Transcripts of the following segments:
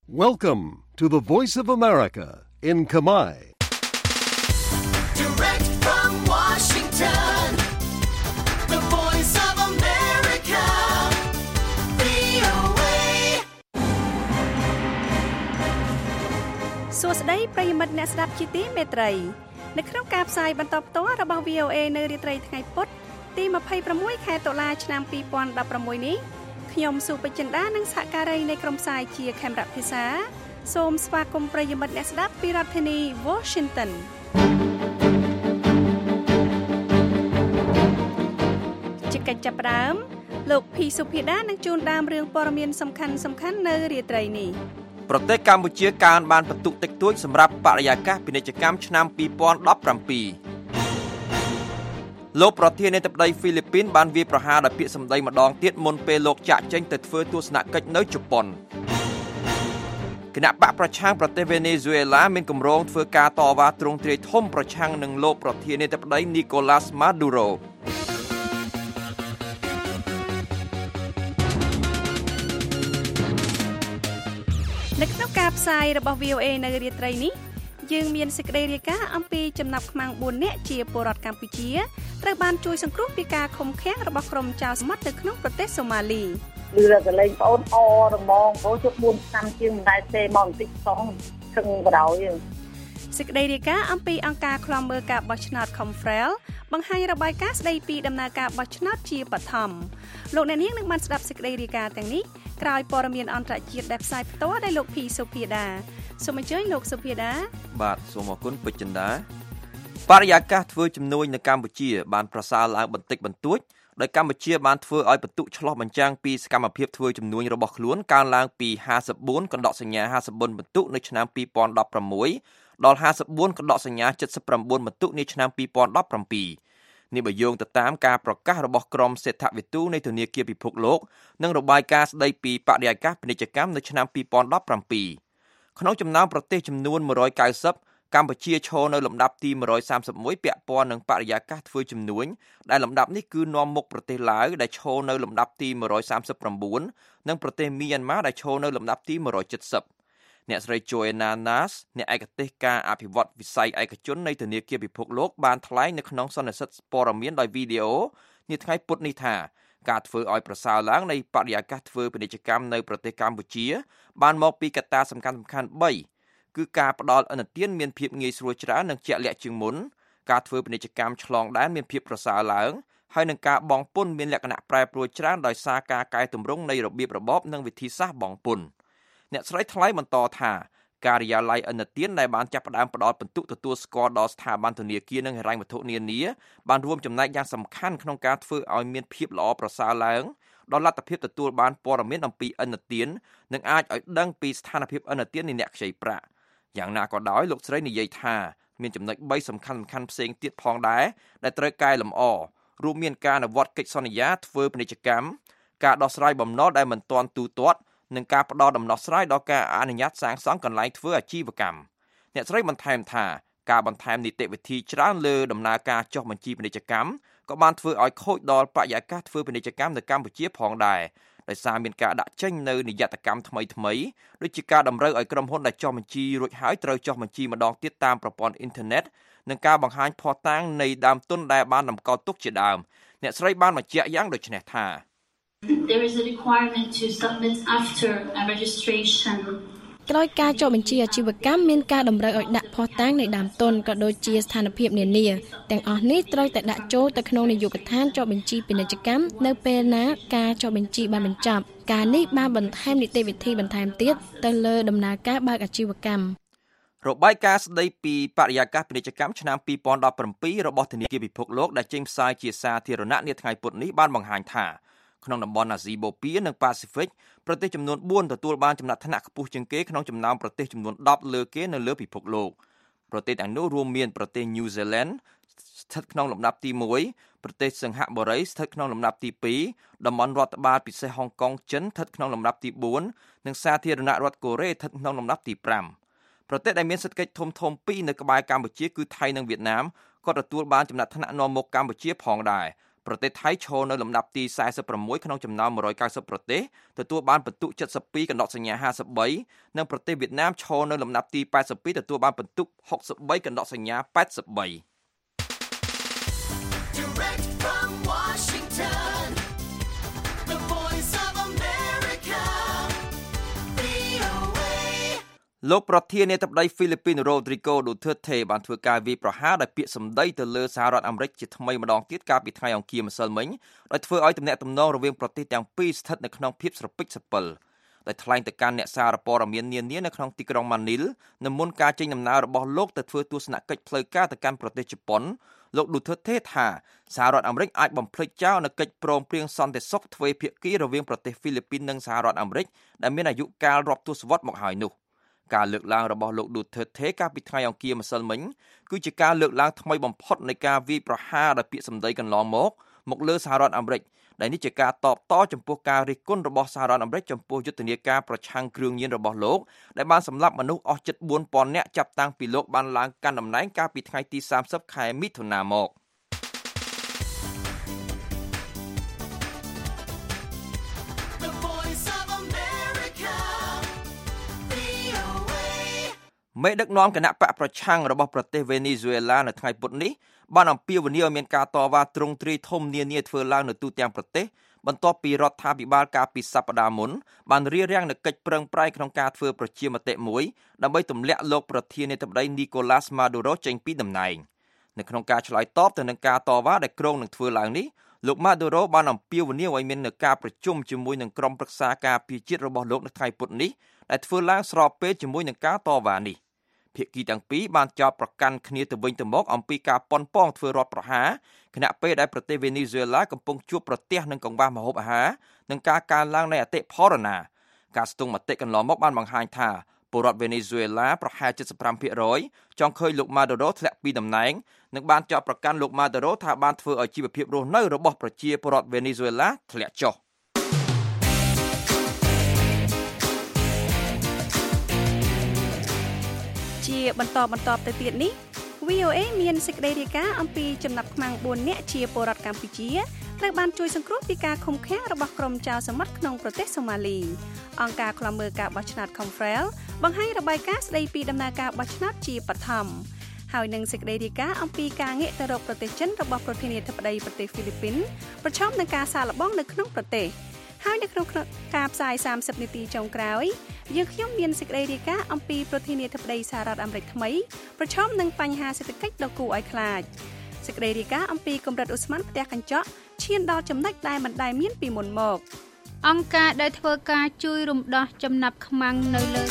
Welcome to the Voice of America in Khmer. Direct from Washington, the Voice of America, VOA. សួស្តីប្រិយមិត្តអ្នកស្ដាប់ជាទីមេត្រីនៅក្នុងការផ្សាយបន្តផ្ទាល់របស់ VOA នៅរាត្រីថ្ងៃពុធទី26ខែតុលាឆ្នាំ2016នេះខ្ញុំសុបចិន្តានិងសហការីនៃក្រុមផ្សាយជាខេមរៈភាសាសូមស្វាគមន៍ប្រិយមិត្តអ្នកស្ដាប់ពីរដ្ឋធានី Washington ជាកិច្ចចាប់ផ្ដើមលោកភីសុភាដានឹងជួនដើមរឿងព័ត៌មានសំខាន់ៗនៅរាត្រីនេះប្រទេសកម្ពុជាកើនបានបន្ទុកតិចតួចសម្រាប់បរិយាកាសពាណិជ្ជកម្មឆ្នាំ2017លោកប្រធានាធិបតីហ្វីលីពីនបានវាយប្រហារដោយពាក្យសម្ដីម្ដងទៀតមុនពេលលោកចាក់ចេញទៅធ្វើទស្សនកិច្ចនៅជប៉ុនគណៈបកប្រឆាំងប្រទេសវេណេស៊ុយអេឡាមានគម្រោងធ្វើការតវ៉ាទ្រង់ទ្រាយធំប្រឆាំងនឹងលោកប្រធានាធិបតីនីកូឡាស់ម៉ាឌូរ៉ូនៅក្នុងការផ្សាយរបស់ VOA នៅរាត្រីនេះយើងមានសេចក្តីរាយការណ៍អំពីចំណាប់ខ្មាំង4នាក់ជាពលរដ្ឋកម្ពុជាត្រូវបានជួយសង្គ្រោះពីការឃុំឃាំងរបស់ក្រុមចៅសមុទ្រនៅក្នុងប្រទេសសូម៉ាលីឮតែកលែងប្អូនអរហ្មងព្រោះជិត4ឆ្នាំជាងមិនដែលទេមកបន្តិចសោះខឹងបដ ாய் សេចក្តីរាយការណ៍អំពីអង្គការឃ្លាំមើលការបោះឆ្នោត Confrel បង្ហាញរបាយការណ៍ស្តីពីដំណើរការបោះឆ្នោតជាបឋមលោកអ្នកនាងនឹងបានស្ដាប់សេចក្តីរាយការណ៍ទាំងនេះក្រោយព័ត៌មានអន្តរជាតិដែលផ្សាយផ្ទាល់ដោយលោកភីសុភាដាសូមអញ្ជើញលោកសុភាដាបាទសូមអរគុណពេជ្រចិន្តាបរិយាកាសធ្វើជំនួញនៅកម្ពុជាបានប្រសើរឡើងបន្តិចបន្តួចដោយកម្ពុជាបានធ្វើឲ្យបន្ទុកឆ្លោះបញ្ចាំងពីសកម្មភាពធ្វើជំនួញរបស់ខ្លួនកើនឡើងពី54កណ្ដកសញ្ញា54បន្ទុកនៅឆ្នាំ2016ដល់54កណ្ដកសញ្ញា79បន្ទុកនាឆ្នាំ2017នេះបើយោងទៅតាមការប្រកាសរបស់ក្រមសេដ្ឋវិទូនៃធនាគារពិភពលោកនិងរបាយការណ៍ស្តីពីបរិយាកាសពាណិជ្ជកម្មនៅឆ្នាំ2017ក្នុងចំណោមប្រទេសចំនួន190កម្ពុជាឈរនៅលំដាប់ទី131ពាក់ព័ន្ធនឹងបរិយាកាសធ្វើជំនួញដែលលំដាប់នេះគឺនាំមុខប្រទេសឡាវដែលឈរនៅលំដាប់ទី139និងប្រទេសមីយ៉ាន់ម៉ាដែលឈរនៅលំដាប់ទី170អ្នកស្រី Joanna Nas អ្នកឯកទេសការអភិវឌ្ឍវិស័យឯកជននៃធនាគារពិភពលោកបានថ្លែងនៅក្នុងសន្និសីទព័ត៌មានដោយវីដេអូនាថ្ងៃពុធនេះថាការធ្វើឲ្យប្រសើរឡើងនៃបរិយាកាសធ្វើពាណិជ្ជកម្មនៅប្រទេសកម្ពុជាបានមកពីកត្តាសំខាន់ៗ3គឺការផ្ដល់ឥណទានមានភាពងាយស្រួលច្រើននិងជាក់លាក់ជាងមុនការធ្វើពាណិជ្ជកម្មឆ្លងដែនមានភាពប្រសើរឡើងហើយនឹងការបង់ពន្ធមានលក្ខណៈប្រែប្រួលច្រើនដោយសារការកែតម្រង់នៃរបៀបរបបនិងវិធីសាស្ត្របង់ពន្ធអ្នកស្រីថ្លែងបន្តថាការិយាល័យឥណទានដែលបានចាប់ផ្ដើមផ្ដល់ពិន្ទុទទួលស្គាល់ដល់ស្ថាប័នធនាគារនិងហិរញ្ញវត្ថុនានាបានរួមចំណែកយ៉ាងសំខាន់ក្នុងការធ្វើឲ្យមានភាពល្អប្រសើរឡើងដល់លទ្ធភាពទទួលបានព័ត៌មានអំពីឥណទាននិងអាចឲ្យដឹងពីស្ថានភាពឥណទាននៃអ្នកខ្ចីប្រាក់យ៉ាងណាក៏ដោយលោកស្រីនិយាយថាមានចំណុច3សំខាន់ៗផ្សេងទៀតផងដែរដែលត្រូវកែលម្អរួមមានការអនុវត្តកិច្ចសន្យាធ្វើពាណិជ្ជកម្មការដោះស្រាយបំណុលដែលមិនទាន់ទូទាត់និងការផ្ដល់ដំណោះស្រាយដល់ការអនុញ្ញាតសាងសង់កន្លែងធ្វើអាជីវកម្មអ្នកស្រីបន្ថែមថាការបន្ថែមនីតិវិធីច្រើនលើដំណើរការចុះបញ្ជីពាណិជ្ជកម្មក៏បានធ្វើឲ្យខូចដល់បរិយាកាសធ្វើពាណិជ្ជកម្មនៅកម្ពុជាផងដែរដោយសារមានការដាក់ចេញនៅនិយត្តកម្មថ្មីៗដូចជាការតម្រូវឲ្យក្រុមហ៊ុនដែលចុះបញ្ជីរួចហើយត្រូវចុះបញ្ជីម្ដងទៀតតាមប្រព័ន្ធអ៊ីនធឺណិតនិងការបង្ហាញភស្តុតាងនៃដើមទុនដែលបានតម្កល់ទុកជាដើមអ្នកស្រីបានបញ្ជាក់យ៉ាងដូចនេះថា There is a requirement to submit after a registration. ក្រោយការចុះបញ្ជីអាជីវកម្មមានការតម្រូវឲ្យដាក់ភស្តុតាងនៃដើមទុនក៏ដូចជាស្ថានភាពនានាទាំងអស់នេះត្រូវតែដាក់ចូលទៅក្នុងនាយកដ្ឋានចុះបញ្ជីពាណិជ្ជកម្មនៅពេលណាការចុះបញ្ជីបានបញ្ចប់ការនេះបានបន្ថែមនីតិវិធីបន្ថែមទៀតទៅលើដំណើរការបើកអាជីវកម្មរបាយការណ៍ស្តីពីបរិយាកាសពាណិជ្ជកម្មឆ្នាំ2017របស់ធនាគារពិភពលោកដែលចេញផ្សាយជាសាធារណៈនាថ្ងៃពុធនេះបានបង្ហាញថាក្នុងតំបន់អាស៊ីបូព៌ានិងប៉ាស៊ីហ្វិកប្រទេសចំនួន4ទទួលបានចំណាត់ថ្នាក់ខ្ពស់ជាងគេក្នុងចំណោមប្រទេសចំនួន10លើគេនៅលើពិភពលោកប្រទេសទាំងនោះរួមមានប្រទេសញូហ្សេឡង់ស្ថិតក្នុងលំដាប់ទី1ប្រទេសសិង្ហបុរីស្ថិតក្នុងលំដាប់ទី2តំបន់រដ្ឋបាលពិសេសហុងកុងចិនស្ថិតក្នុងលំដាប់ទី4និងសាធារណរដ្ឋកូរ៉េស្ថិតក្នុងលំដាប់ទី5ប្រទេសដែលមានសេដ្ឋកិច្ចធំៗពីរនៅក្បែរកម្ពុជាគឺថៃនិងវៀតណាមក៏ទទួលបានចំណាត់ថ្នាក់នាំមុខកម្ពុជាផងដែរប្រទេសថៃឈរនៅលំដាប់ទី46ក្នុងចំណោម190ប្រទេសទទួលបានពិន្ទុ72កណ្ដុតសញ្ញា53និងប្រទេសវៀតណាមឈរនៅលំដាប់ទី82ទទួលបានពិន្ទុ63កណ្ដុតសញ្ញា83 Direct from Washington, the voice of America, VOA. លោកប្រធានាធិបតីហ្វីលីពីនរ៉ូទ្រីហ្គោឌូធឺតេបានធ្វើការវាយប្រហារដោយពាក្យសម្ដីទៅលើសហរដ្ឋអាមេរិកជាថ្មីម្ដងទៀតកាលពីថ្ងៃអង្គារម្សិលមិញដោយធ្វើឲ្យទំនាក់ទំនងរវាងប្រទេសទាំងពីរស្ថិតនៅក្នុងភាពស្រពិចស្រពិលដោយថ្លែងទៅកាន់អ្នកសារព័ត៌មាននានានៅក្នុងទីក្រុងម៉ានីលនៅមុនការចេញដំណើររបស់លោកទៅធ្វើទស្សនកិច្ចផ្លូវការទៅកាន់ប្រទេសជប៉ុនលោកឌូធឺតេថាសហរដ្ឋអាមេរិកអាចបំភ្លេចចោលនូវកិច្ចព្រមព្រៀងសន្តិសុខទ្វេភាគីរវាងប្រទេសហ្វីលីពីននិងសហរដ្ឋអាមេរិកដែលមានអាយុកាលរាប់ទសវត្សរ៍មកហើយនោះការលើកឡើងរបស់លោកឌូធឺតេកាលពីថ្ងៃអង្គារម្សិលមិញគឺជាការលើកឡើងថ្មីបំផុតនៃការវាយប្រហារដោយពាក្យសម្ដីកន្លងមកលើសហរដ្ឋអាមេរិកដែលនេះជាការតបតចំពោះការរិះគន់របស់សហរដ្ឋអាមេរិកចំពោះយុទ្ធនាការប្រឆាំងគ្រឿងញៀនរបស់លោកដែលបានសម្លាប់មនុស្សអស់ជិត 4,000 នាក់ចាប់តាំងពីលោកបានឡើងកាន់តំណែងកាលពីថ្ងៃទី30ខែមិថុនាមក The voice of America, VOA. មេដឹកនាំគណៈបកប្រឆាំងរបស់ប្រទេសវេណេស៊ុយអេឡានៅថ្ងៃពុធនេះបានអំពាវនាវឲ្យមានការតវ៉ាទ្រង់ទ្រាយធំនានាធ្វើឡើងនៅទូទាំងប្រទេសបន្ទាប់ពីរដ្ឋាភិបាលកាលពីសប្តាហ៍មុនបានរារាំងនូវកិច្ចប្រឹងប្រែងក្នុងការធ្វើប្រជាមតិមួយដើម្បីទម្លាក់លោកប្រធានាធិបតី Nicolas Maduro ចេញពីតំណែងនៅក្នុងការឆ្លើយតបទៅនឹងការតវ៉ាដែលគ្រោងនឹងធ្វើឡើងនេះលោក Maduro បានអំពាវនាវឲ្យមានការប្រជុំជាមួយនឹងក្រុមប្រឹក្សាការពារជាតិរបស់លោកនៅថ្ងៃពុធនេះដែលធ្វើឡើងស្របពេលជាមួយនឹងការតវ៉ានេះភាគីទាំងពីរបានចោទប្រកាន់គ្នាទៅវិញទៅមកអំពីការប៉ុនប៉ងធ្វើរដ្ឋប្រហារខណៈពេលដែលប្រទេសវេណេស៊ុយអេឡាកំពុងជួបប្រទះនឹងកង្វះម្ហូបអាហារនិងការកើនឡើងនៃអតិផរណាការស្ទង់មតិកន្លងមកបានបង្ហាញថាពលរដ្ឋវេណេស៊ុយអេឡាប្រហែល 75% ចង់ឃើញលោក Maduro ធ្លាក់ពីតំណែងនិងបានចោទប្រកាន់លោក Maduro ថាបានធ្វើឲ្យជីវភាពរស់នៅរបស់ប្រជាពលរដ្ឋវេណេស៊ុយអេឡាធ្លាក់ចុះជាបន្តទៅទៀតនេះ VOA មានសេចក្តីរាយការណ៍អំពីចំណាប់ខ្មាំង4នាក់ជាពលរដ្ឋកម្ពុជាត្រូវបានជួយសង្គ្រោះពីការឃុំឃាំងរបស់ក្រុមចៅសមុទ្រក្នុងប្រទេសសូម៉ាលីអង្គការឃ្លាំមើលការបោះឆ្នោត Confrel បង្ហាញរបាយការណ៍ស្តីពីដំណើរការបោះឆ្នោតជាបឋមហើយនឹងសេចក្តីរាយការណ៍អំពីការងាកទៅរកប្រទេសចិនរបស់ប្រធានាធិបតីប្រទេសហ្វីលីពីនប្រឈមនឹងការសាកល្បងនៅក្នុងប្រទេសហើយនៅក្នុងការផ្សាយ30នាទីចុងក្រោយយើងខ្ញុំមានសេចក្តីរាយការណ៍អំពីប្រធានាធិបតីសហរដ្ឋអាមេរិកថ្មីប្រឈមនឹងបញ្ហាសេដ្ឋកិច្ចដ៏គួរឲ្យខ្លាចសេចក្តីរាយការណ៍អំពីកម្រិតឧស្ម័នផ្ទះកញ្ចក់ឈានដល់ចំណុចដែលមិនដែលមានពីមុនមកអង្គការដែលធ្វើការជួយរំដោះចំណាប់ខ្មាំងនៅលើ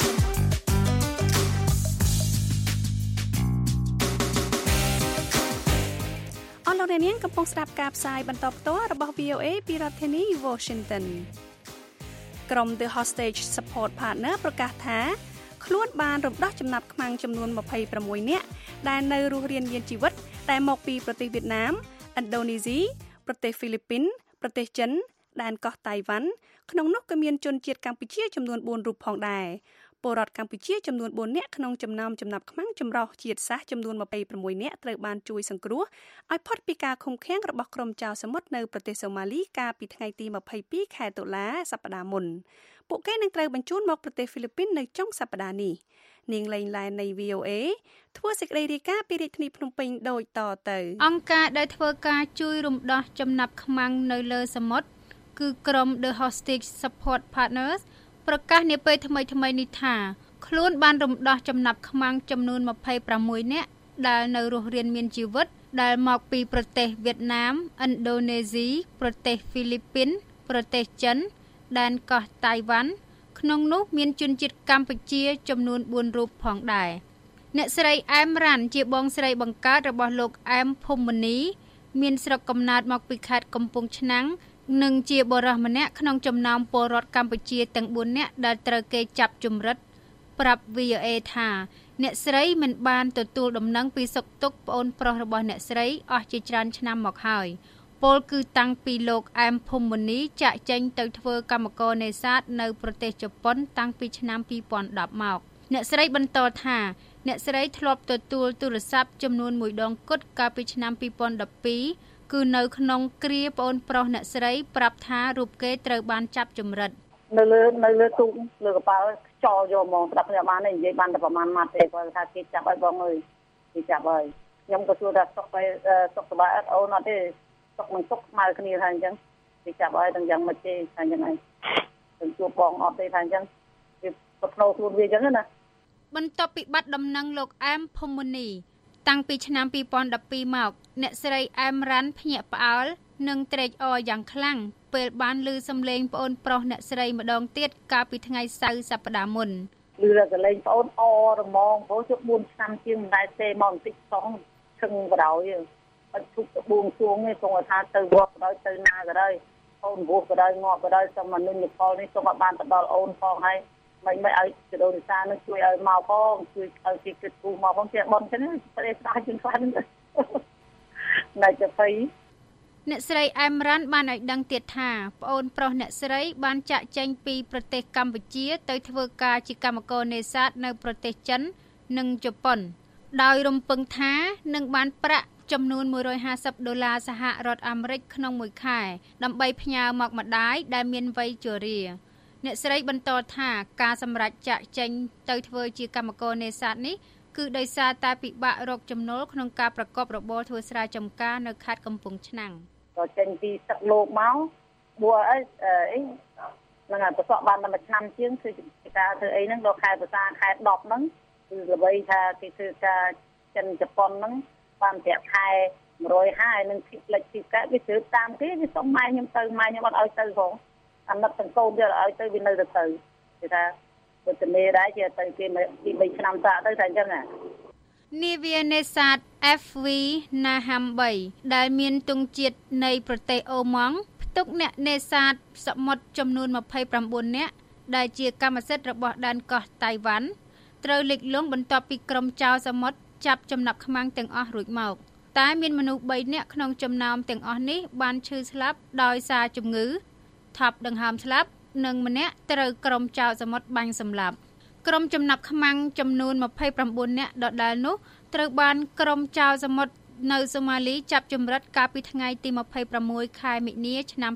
លោកអ្នកនាងកំពុងស្ដាប់ការផ្សាយបន្តផ្ទាល់របស់ VOA ពីរដ្ឋធានី Washington ក្រុម The Hostage Support Partner ប្រកាសថាខ្លួនបានរំដោះចំណាប់ខ្មាំងចំនួន26នាក់ដែលនៅរស់រានមានជីវិតដែលមកពីប្រទេសវៀតណាមឥណ្ឌូនេស៊ីប្រទេសហ្វីលីពីនប្រទេសចិនដែនកោះតៃវ៉ាន់ក្នុងនោះក៏មានជនជាតិកម្ពុជាចំនួន4រូបផងដែរពលរដ្ឋកម្ពុជាចំនួន4នាក់ក្នុងចំណោមចំណាប់ខ្មាំងចម្រុះជាតិសាសន៍ចំនួន26នាក់ត្រូវបានជួយសង្គ្រោះឲ្យផុតពីការឃុំឃាំងរបស់ក្រុមចៅសមុទ្រនៅប្រទេសសូម៉ាលីកាលពីថ្ងៃទី22ខែតុលាសប្តាហ៍មុនពួកគេនឹងត្រូវបញ្ជូនមកប្រទេសហ្វីលីពីននៅចុងសប្តាហ៍នេះនាងលេងឡែននៃ VOA ធ្វើសេចក្តីរាយការណ៍ពីរាជធានីភ្នំពេញដូចតទៅអង្គការដែលធ្វើការជួយរំដោះចំណាប់ខ្មាំងនៅលើសមុទ្រគឺក្រុម The Hostage Support Partners ប្រកាសនាពេលថ្មីនេះថាខ្លួនបានរំដោះចំណាប់ខ្មាំងចំនួន26នាក់ដែលនៅរស់រានមានជីវិតដែលមកពីប្រទេសវៀតណាមឥណ្ឌូនេស៊ីប្រទេសហ្វីលីពីនប្រទេសចិនដែនកោះតៃវ៉ាន់ក្នុងនោះមានជនជាតិកម្ពុជាចំនួន4រូបផងដែរអ្នកស្រីអែមរ៉ាន់ជាបងស្រីបង្កើតរបស់លោកអែមភូមិនីមានស្រុកកំណើតមកពីខេត្តកំពង់ឆ្នាំងនិងជាបុរសម្នាក់ក្នុងចំណោមពលរដ្ឋកម្ពុជាទាំង4នាក់ដែលត្រូវគេចាប់ជំរិតប្រាប់ VOA ថាអ្នកស្រីមិនបានទទួលដំណឹងពីសុខទុក្ខប្អូនប្រុសរបស់អ្នកស្រីអស់ជាច្រើនឆ្នាំមកហើយពលគឺតាំងពីលោកអែមភូមិនីចាក់ចេញទៅធ្វើកម្មករនេសាទនៅប្រទេសជប៉ុនតាំងពីឆ្នាំ2010មកអ្នកស្រីបន្តថាអ្នកស្រីធ្លាប់ទទួលទូរស័ព្ទចំនួន1ដងគត់កាលពីឆ្នាំ2012 គឺនៅក្នុងគ្រាប្អូនប្រុសអ្នកស្រីប្រាប់ថារូបគេត្រូវបានចាប់ចម្រិតនៅលើទូកលើកប៉ាល់ខ្យល់យកហ្មងស្ដាប់ខ្ញុំបាននិយាយបានតែប្រហែលម៉ាត់ទេគាត់ថាគេចាប់ឲ្យបងអើយគេចាប់ហើយខ្ញុំក៏សួរថាសុខសប្បាយអត់អូនអត់ទេសុខមិនសុខស្មើគ្នាថាអញ្ចឹងគេចាប់ឲ្យទាំងយ៉ាងម៉េចទេថាអញ្ចឹងឯងទៅជួបបងអត់ទេថាអញ្ចឹងវាប្រផ្នូខ្លួនវាអញ្ចឹងណាបន្ទាប់ពីបាត់ដំណឹងលោកអែមភូមុនីតាំងពីឆ្នាំ2012មកអ្នកស្រីអែមរ៉ាន់ភ្ញាក់ផ្អើលនិងត្រេកអរយ៉ាងខ្លាំងពេលបានឮសំឡេងប្អូនប្រុសអ្នកស្រីម្ដងទៀតកាលពីថ្ងៃសៅរ៍សប្តាហ៍មុនឮតែកលែងប្អូនអរហ្មងព្រោះជិត4ឆ្នាំជាងមិនដែលទេមកបន្តិចសងឈឹងបដ ாய் អត់ជុកបួងសួងទេសូមថាទៅវត្តក៏ដោយទៅណាក៏ដោយអូនពោះក៏ដោយងាប់ក៏ដោយសូមអនុញ្ញាតផលនេះសូមឲ្យបានទៅដល់អូនផងហើយមិនឲ្យចដូនសានឹងជួយឲ្យមកផងជួយឲ្យគេគិតគូមកផងជាបនចឹងប្រេស្ដាជាងខ្លះហ្នឹងណៃទៅភ័យអ្នកស្រីអែមរ៉ាន់បានឲ្យដឹងទៀតថាប្អូនប្រុសអ្នកស្រីបានចាក់ចែងពីប្រទេសកម្ពុជាទៅធ្វើការជាកម្មករនេសាទនៅប្រទេសចិននិងជប៉ុនដោយរំពឹងថានឹងបានប្រាក់ចំនួន$150សហរដ្ឋអាមេរិកក្នុងមួយខែដើម្បីផ្ញើមកម្ដាយដែលមានវ័យជរាអ្នកស្រីបន្តថាការសម្រេចចាក់ចែងទៅធ្វើជាកម្មករនេសាទនេះគឺដោយសារតែពិបាករកចំណូលក្នុងការប្រកបរបរធ្វើស្រែចម្ការនៅខេត្តកំពង់ឆ្នាំងក៏ចេញពីទឹកលោកមកបួអីហ្នឹងហើយប្រសក់បានតែមួយឆ្នាំជាងគឺការធ្វើអីហ្នឹងដល់ខែភាសាខែ10ហ្នឹងគឺល្បីថាគេធ្វើការចិនជប៉ុនហ្នឹងបានប្រាក់ខែ150នឹងទីផ្លេចទីកែវាជ្រើតាមគេវាសុំម៉ែខ្ញុំទៅម៉ែខ្ញុំអត់ឲ្យទៅផងអាណិតទាំងកូនយកឲ្យទៅវានៅទៅគេថាវិទ្យាដែរជាទៅគេទី3ឆ្នាំតាទៅតែអញ្ចឹងនាវានេសាទ FV Naham 3ដែលមានទង់ជាតិនៃប្រទេសអូម៉ង់ផ្ទុកអ្នកនេសាទសមុទ្រចំនួន29នាក់ដែលជាកម្មសិទ្ធិរបស់ដែនកោះតៃវ៉ាន់ត្រូវលិចលង់បន្ទាប់ពីក្រុមចៅសមុទ្រចាប់ចំណាប់ខ្មាំងទាំងអស់រួចមកតែមានមនុស្ស3នាក់ក្នុងចំណោមទាំងអស់នេះបានឈឺស្លាប់ដោយសារជំងឺថប់ដង្ហើមស្លាប់និងម្នាក់ត្រូវក្រុមចៅសមុទ្របាញ់សម្លាប់ក្រុមចំណាប់ខ្មាំងចំនួន29នាក់ដដែលនោះត្រូវបានក្រុមចៅសមុទ្រនៅសូម៉ាលីចាប់ចម្រិតកាលពីថ្ងៃទី26ខែមិនិនាឆ្នាំ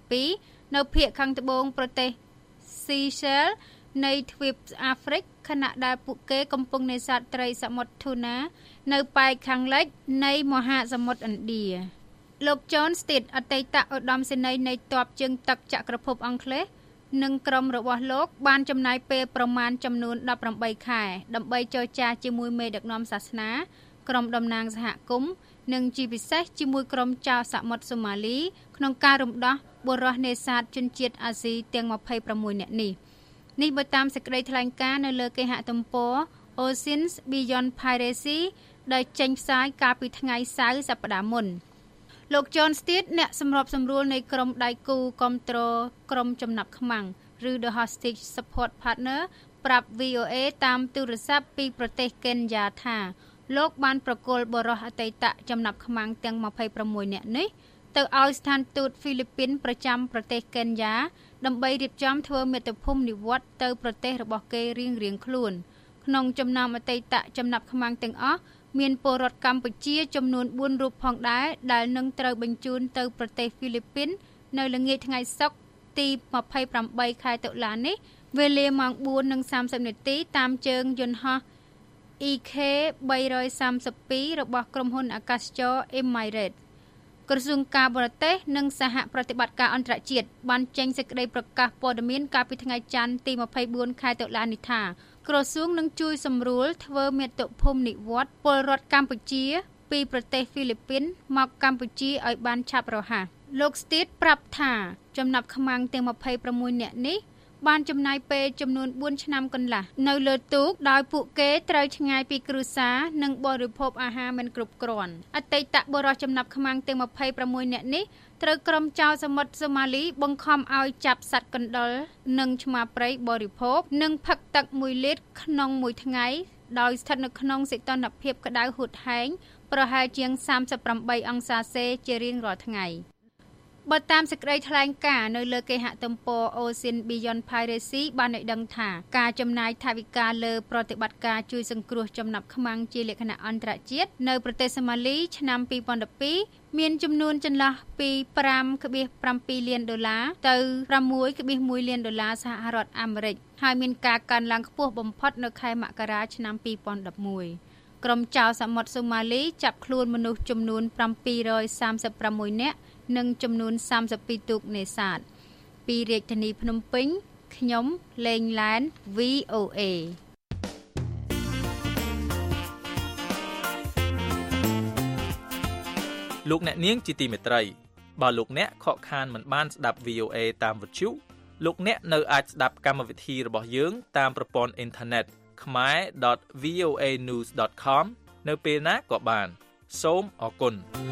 2012នៅភាគខាងត្បូងប្រទេសស៊ីសែលនៃទ្វីបអាហ្វ្រិកខណៈដែលពួកគេកំពុងនេសាទត្រីសមុទ្រធូណានៅប៉ែកខាងលិចនៃមហាសមុទ្រឥណ្ឌាលោក John Steed អតីតឧត្តមសេនីយ៍នៃទ័ពជើងទឹកចក្រភពអង់គ្លេសនិងក្រុមរបស់លោកបានចំណាយពេលប្រមាណចំនួន18ខែដើម្បីចរចាជាមួយមេដឹកនាំសាសនាក្រុមតំណាងសហគមន៍និងជាពិសេសជាមួយក្រុមចៅសមុទ្រសូម៉ាលីក្នុងការរំដោះបុរសនេសាទជនជាតិអាស៊ីទាំង26នាក់នេះបើតាមសេចក្តីថ្លែងការណ៍នៅលើគេហទំព័រ Oceans Beyond Piracy ដែលចេញផ្សាយកាលពីថ្ងៃសៅរ៍សប្តាហ៍មុនលោក John Steed អ្នកសម្របសម្រួលនៃក្រុមដៃគូគាំទ្រក្រុមចំណាប់ខ្មាំងឬ The Hostage Support Partner ប្រាប់ VOA តាមទូរស័ព្ទពីប្រទេសកេនយ៉ាថាលោកបានប្រគល់បរិសុទ្ធអតីតចំណាប់ខ្មាំងទាំង26នាក់នេះទៅឲ្យស្ថានទូតហ្វីលីពីនប្រចាំប្រទេសកេនយ៉ាដើម្បីរៀបចំធ្វើមាតុភូមិនិវត្តន៍ទៅប្រទេសរបស់គេរៀងៗខ្លួនក្នុងចំណោមអតីតចំណាប់ខ្មាំងទាំងអស់មានពលរដ្ឋកម្ពុជាចំនួន4រូបផងដែរដែលនឹងត្រូវបញ្ជូនទៅប្រទេសហ្វីលីពីននៅល្ងាចថ្ងៃសុក្រទី28ខែតុលានេះវេលាម៉ោង 4:30 នាទីតាមជើងយន្តហោះ EK 332របស់ក្រុមហ៊ុនអាកាសចរ Emirates ក្រសួងការបរទេសនិងសហប្រតិបត្តិការអន្តរជាតិបានចេញសេចក្តីប្រកាសព័ត៌មានកាលពីថ្ងៃច័ន្ទទី24ខែតុលានេះថាក្រសួងនឹងជួយសម្រួលធ្វើមាតុភូមិនិវត្តន៍ពលរដ្ឋកម្ពុជាពីប្រទេសហ្វីលីពីនមកកម្ពុជាឲ្យបានឆាប់រហ័សលោក Steed ប្រាប់ថាចំណាប់ខ្មាំងទាំង26នាក់នេះបានចំណាយពេលចំនួន4ឆ្នាំកន្លះនៅលើទូកដោយពួកគេត្រូវឆ្ងាយពីគ្រួសារនិងបរិភោគអាហារមិនគ្រប់គ្រាន់អតីតបុរសចំណាប់ខ្មាំងទាំង26នាក់នេះត្រូវក្រុមចៅសមុទ្រសូម៉ាលីបង្ខំឲ្យចាប់សត្វកណ្ដុរនិងឆ្មាព្រៃបរិភោគនិងផឹកទឹក1លីត្រក្នុងមួយថ្ងៃដោយស្ថិតនៅក្នុងសីតុណ្ហភាពក្តៅហួតហែងប្រហែលជាង38អង្សាសេជារៀងរាល់ថ្ងៃបើតាមសេចក្តីថ្លែងការណ៍នៅលើគេហទំព័រ Ocean Beyond Piracy បានឲ្យដឹងថាការចំណាយថវិកាលើប្រតិបត្តិការជួយសង្គ្រោះចំណាប់ខ្មាំងជាលក្ខណៈអន្តរជាតិនៅប្រទេសសូម៉ាលីឆ្នាំ2012មានចំនួនចន្លោះពី $5.7 លានទៅ $6.1 លានសហរដ្ឋអាមេរិកហើយមានការកើនឡើងខ្ពស់បំផុតនៅខែមករាឆ្នាំ2011ក្រុមចៅសមុទ្រសូម៉ាលីចាប់ខ្លួនមនុស្សចំនួន736នាក់និងចំនួន32ទូកនេសាទពីរាជធានីភ្នំពេញខ្ញុំលេងឡាន VOA លោកអ្នកនាងជាទីមេត្រីបើលោកអ្នកខកខានមិនបានស្ដាប់ VOA តាមវិទ្យុលោកអ្នកនៅអាចស្ដាប់កម្មវិធីរបស់យើងតាមប្រព័ន្ធអ៊ីនធឺណិតkhmer.voanews.com នៅពេលណាក៏បានសូមអរគុណ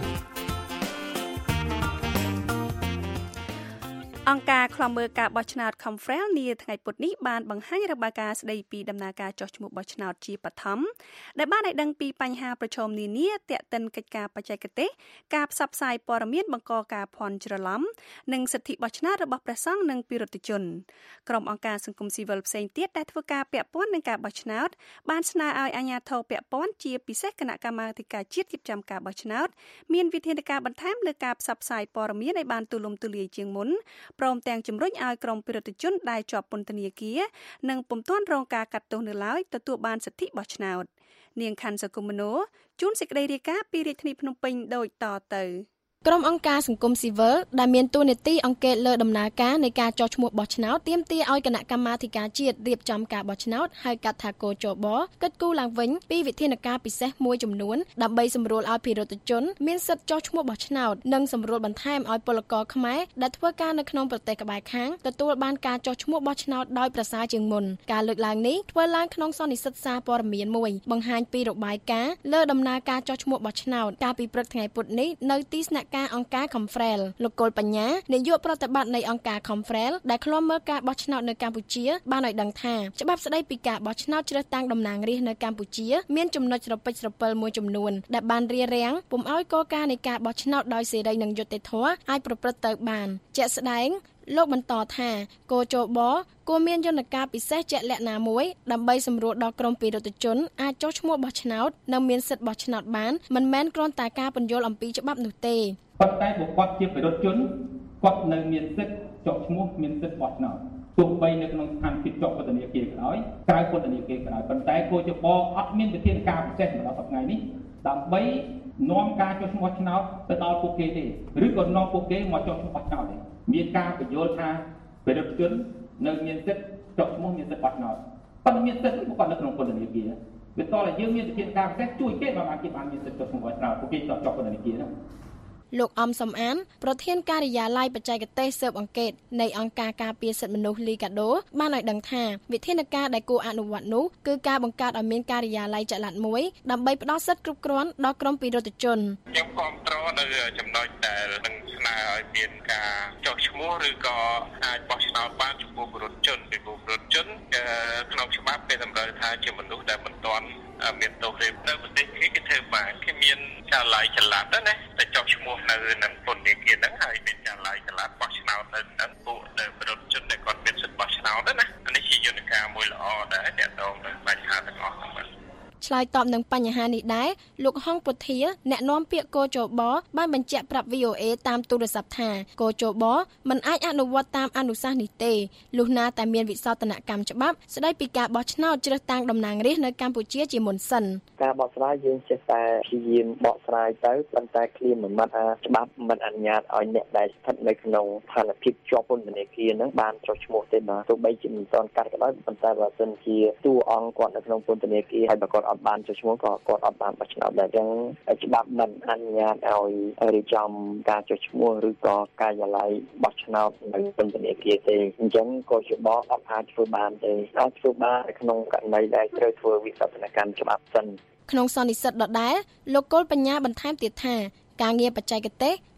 អង្គការឃ្លាំមើលការបោះឆ្នោត Confrel នាថ្ងៃពុធនេះបានបង្ហាញរបាយការណ៍ស្ដីពីដំណើរការចុះឈ្មោះបោះឆ្នោតជាបឋមដែលបានឲ្យដឹងពីបញ្ហាប្រឈមនានាទាក់ទិនកិច្ចការបច្ចេកទេសការផ្សព្វផ្សាយព័ត៌មានបង្កការភ័ន្តច្រឡំនិងសិទ្ធិបោះឆ្នោតរបស់ព្រះសង្ឃនិងពិរដ្ឋជនក្រុមអង្គការសង្គមស៊ីវិលផ្សេងទៀតដែលធ្វើការពាក់ព័ន្ធនឹងការបោះឆ្នោតបានស្នើឲ្យអាជ្ញាធរពាក់ព័ន្ធជាពិសេសគណៈកម្មាធិការជាតិរៀបចំការបោះឆ្នោតមានវិធានការបន្ថែមលើការផ្សព្វផ្សាយព័ត៌មានឲ្យបានទូលំទូលាយជាងមុនព្រមទាំងជំរុញឲ្យក្រុមពិរដ្ឋជនដែលជាប់ពន្ធនាគារនិងពុំទាន់រងការកាត់ទោសនៅឡើយទទួលបានសិទ្ធិបោះឆ្នោតនាងខណ្ឌសកុមនោជួនសេចក្តីរាយការណ៍ពីរាជធានីភ្នំពេញដូចតទៅក្រុមអង្គការសង្គមស៊ីវិលដែលមានតួនាទីអង្កេតលើដំណើរការនៃការចុះឈ្មោះបោះឆ្នោតទាមទារឲ្យគណៈកម្មាធិការជាតិរៀបចំការបោះឆ្នោតហៅកាត់ថាកោចបកិត្តគូឡើងវិញពីវិធានការពិសេសមួយចំនួនដើម្បីសម្រួលឲ្យពិរដ្ឋជនមានសិទ្ធិចុះឈ្មោះបោះឆ្នោតនិងសម្រួលបន្ថែមឲ្យពលករខ្មែរដែលធ្វើការនៅក្នុងប្រទេសក្បែរខាងទទួលបានការចុះឈ្មោះបោះឆ្នោតដោយប្រសើរជាងមុនការលើកឡើងនេះធ្វើឡើងក្នុងសន្និសីទសារព័ត៌មានមួយបង្ហាញពីរបាយការណ៍លើដំណើរការចុះឈ្មោះបោះឆ្នោតកាលពីព្រឹកថ្ងៃពុធនេះនៅទីស្នាក់ការអង្គការ Confrel លោកកុលបញ្ញានាយកប្រតិបត្តិនៃអង្គការ Confrel ដែលឃ្លាំមើលការបោះឆ្នោតនៅកម្ពុជាបានឲ្យដឹងថាច្បាប់ស្តីពីការបោះឆ្នោតជ្រើសតាំងតំណាងរាស្ត្រនៅកម្ពុជាមានចំណុចស្រពេចស្រពិលមួយចំនួនដែលបានរារាំងពុំឲ្យកលការនៃការបោះឆ្នោតដោយសេរីនិងយុត្តិធម៌អាចប្រព្រឹត្តទៅបានជាក់ស្ដែងលោកបន្តថាកោចបគួរមានយន្តការពិសេសជាក់លាក់ណាមួយដើម្បីសម្រួលដល់ក្រុមពិរដ្ឋជនអាចចុះឈ្មោះបោះឆ្នោតនិងមានសិទ្ធិបោះឆ្នោតបានមិនមែនគ្រាន់តែការពន្យល់អំពីច្បាប់នោះទេប៉ុន្តែបើគាត់ជាពិរដ្ឋជនគាត់នៅមានសិទ្ធិចុះឈ្មោះមានសិទ្ធិបោះឆ្នោតទោះបីនៅក្នុងស្ថានភាពជាប់ពន្ធនាគារក៏ដោយក្រៅពន្ធនាគារក៏ដោយប៉ុន្តែកោចបអត់មានវិធានការពិសេសសម្រាប់ថ្ងៃនេះដើម្បីនាំការចុះឈ្មោះឆ្នោតទៅដល់ពួកគេទេឬក៏នាំពួកគេមកចុះឈ្មោះបោះឆ្នោតទេមានការបញ្យល់ថាពិរដ្ឋជននៅមានសិទ្ធិចុះឈ្មោះមានសិទ្ធិបោះឆ្នោតប៉ុន្តែមានសិទ្ធិគាត់នៅក្នុងពន្ធនាគារវាតតែយើងមានវិធានការពិសេសជួយគេបានគេបានមានសិទ្ធិចុះឈ្មោះបោះឆ្នោតពួកគេចុះពន្ធនាគារណាលោកអំសំអានប្រធានការិយាល័យបច្ចេកទេសស៊ើបអង្កេតនៃអង្គការការពារសិទ្ធិមនុស្សលីកាដូបានឲ្យដឹងថាវិធានការដែលគួរអនុវត្តនោះគឺការបង្កើតឲ្យមានការិយាល័យចល័តមួយដើម្បីផ្ដល់សិទ្ធិគ្រប់គ្រាន់ដល់ក្រុមពិរដ្ឋជនខ្ញុំគាំទ្រនៅចំណុចដែលនឹងស្នើឲ្យមានការចុះឈ្មោះឬក៏អាចបោះឆ្នោតបានចំពោះពិរដ្ឋជនពីពិរដ្ឋជនក្នុងច្បាប់គេតម្រូវថាជាមនុស្សដែលមិនទាន់មានទោសទេនៅប្រទេសគេធ្វើបានគេមានការិយាល័យចល័តណាតែចុះឈ្មោះនៅនឹងពន្ធនាគារហ្នឹងហើយមានការិយាល័យចល័តបោះឆ្នោតនៅនឹងពួកដែលពិរដ្ឋជនដែលគាត់មានសិទ្ធិបោះឆ្នោតណានេះជាយន្តការមួយល្អដែរទាក់ទងនឹងបញ្ហាទាំងអស់ហ្នឹងឆ្លើយតបនឹងបញ្ហានេះដែរលោកហងពុធាអ្នកនាំពាក្យកោចបបានបញ្ជាក់ប្រាប់ VOA តាមទូរស័ព្ទថាកោចបមិនអាចអនុវត្តតាមអនុសាសន៍នេះទេលុះណាតែមានវិសោធនកម្មច្បាប់ស្តីពីការបោះឆ្នោតជ្រើសតាំងតំណាងរាស្ត្រនៅកម្ពុជាជាមុនសិនការបោះស្រាយយើងចេះតែព្យាយាមបកស្រាយទៅប៉ុន្តែឃ្លាមួយម៉ាត់ថាច្បាប់មិនអនុញ្ញាតឲ្យអ្នកដែលស្ថិតនៅក្នុងស្ថានភាពជាប់ពន្ធនាគារនឹងបានចុះឈ្មោះទេបាទទោះបីជាមិនទាន់កាត់ក៏ដោយប៉ុន្តែបើសិនជាតួអង្គគាត់នៅក្នុងពន្ធនាគារហើយបើគាត់អត់បានចុះឈ្មោះក៏គាត់អត់បានបោះឆ្នោតដែរអញ្ចឹងច្បាប់មិនអនុញ្ញាតឲ្យរៀបចំការចុះឈ្មោះឬក៏ការិយាល័យបោះឆ្នោតនៅពន្ធនាគារទេអញ្ចឹងក៏ច្បអត់អាចធ្វើបានទេអាចធ្វើបានក្នុងករណីដែលត្រូវធ្វើវិសោធនកម្មច្បាប់សិនក្នុងសន្និសីទដដែលលោកកុលបញ្ញាបន្ថែមទៀតថាការងារបច្ចេកទេស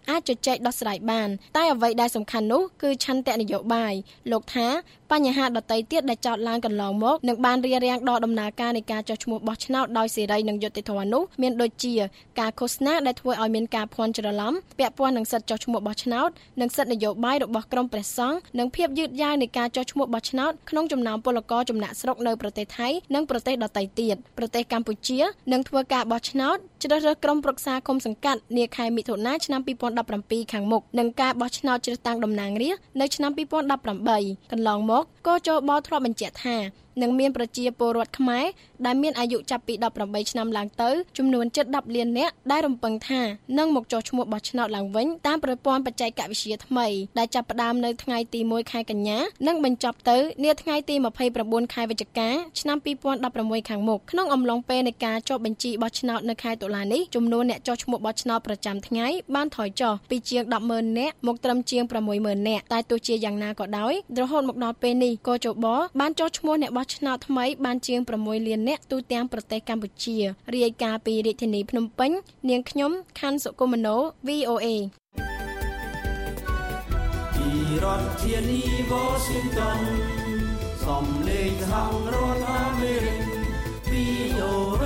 អាចជជែកដោះស្រាយបានតែអ្វីដែលសំខាន់នោះគឺឆន្ទៈនយោបាយលោកថាបញ្ហាដទៃទៀតដែលចោទឡើងកន្លងមកនឹងបានរារាំងដល់ដំណើរការនៃការចុះឈ្មោះបោះឆ្នោតដោយសេរីនិងយុត្តិធម៌នោះមានដូចជាការឃោសនាដែលធ្វើឲ្យមានការភ័ន្តច្រឡំពាក់ព័ន្ធនឹងសិទ្ធិចុះឈ្មោះបោះឆ្នោតនិងសិទ្ធិនយោបាយរបស់ក្រុមព្រះសង្ឃនិងភាពយឺតយ៉ាវនៃការចុះឈ្មោះបោះឆ្នោតក្នុងចំណោមពលករចំណាក់ស្រុកនៅប្រទេសថៃនិងប្រទេសដទៃទៀតប្រទេសកម្ពុជានឹងធ្វើការបោះឆ្នោតជ្រើសរើសក្រុមប្រឹក្សាឃុំសង្កាត់នាខែមិថុនាឆ្នាំ2017ខាងមុខនិងការបោះឆ្នោតជ្រើសតាំងតំណាងរាស្ត្រនៅឆ្នាំ2018កន្លងមកកជបធ្លាប់បញ្ជាក់ថានឹងមានប្រជាពលរដ្ឋខ្មែរដែលមានអាយុចាប់ពី18ឆ្នាំឡើងទៅចំនួនជិត10លាននាក់ដែលរំពឹងថានឹងមកចុះឈ្មោះបោះឆ្នោតឡើងវិញតាមប្រព័ន្ធបច្ចេកវិទ្យាថ្មីដែលចាប់ផ្ដើមនៅថ្ងៃទី1ខែកញ្ញានិងបញ្ចប់ទៅនាថ្ងៃទី29ខែវិច្ឆិកាឆ្នាំ2016ខាងមុខក្នុងអំឡុងពេលនៃការចុះបញ្ជីបោះឆ្នោតនៅខែតុលានេះចំនួនអ្នកចុះឈ្មោះបោះឆ្នោតប្រចាំថ្ងៃបានថយចុះពីជាង 10,000 នាក់មកត្រឹមជាង 60,000 នាក់តែទោះជាយ៉ាងណាក៏ដោយរហូតមកដល់ពេលនេះកជបបានចុះឈ្មោះអ្នកបោះឆ្នោតថ្មីបានជាង 6 លាននាក់ទូទាំងប្រទេសកម្ពុជារាយការណ៍ពីរាជធានីភ្នំពេញនាងខ្ញុំខាន់សុគមនោ VOA ពីរដ្ឋធានី Washington សំឡេងសហរដ្ឋអាមេរិក VOA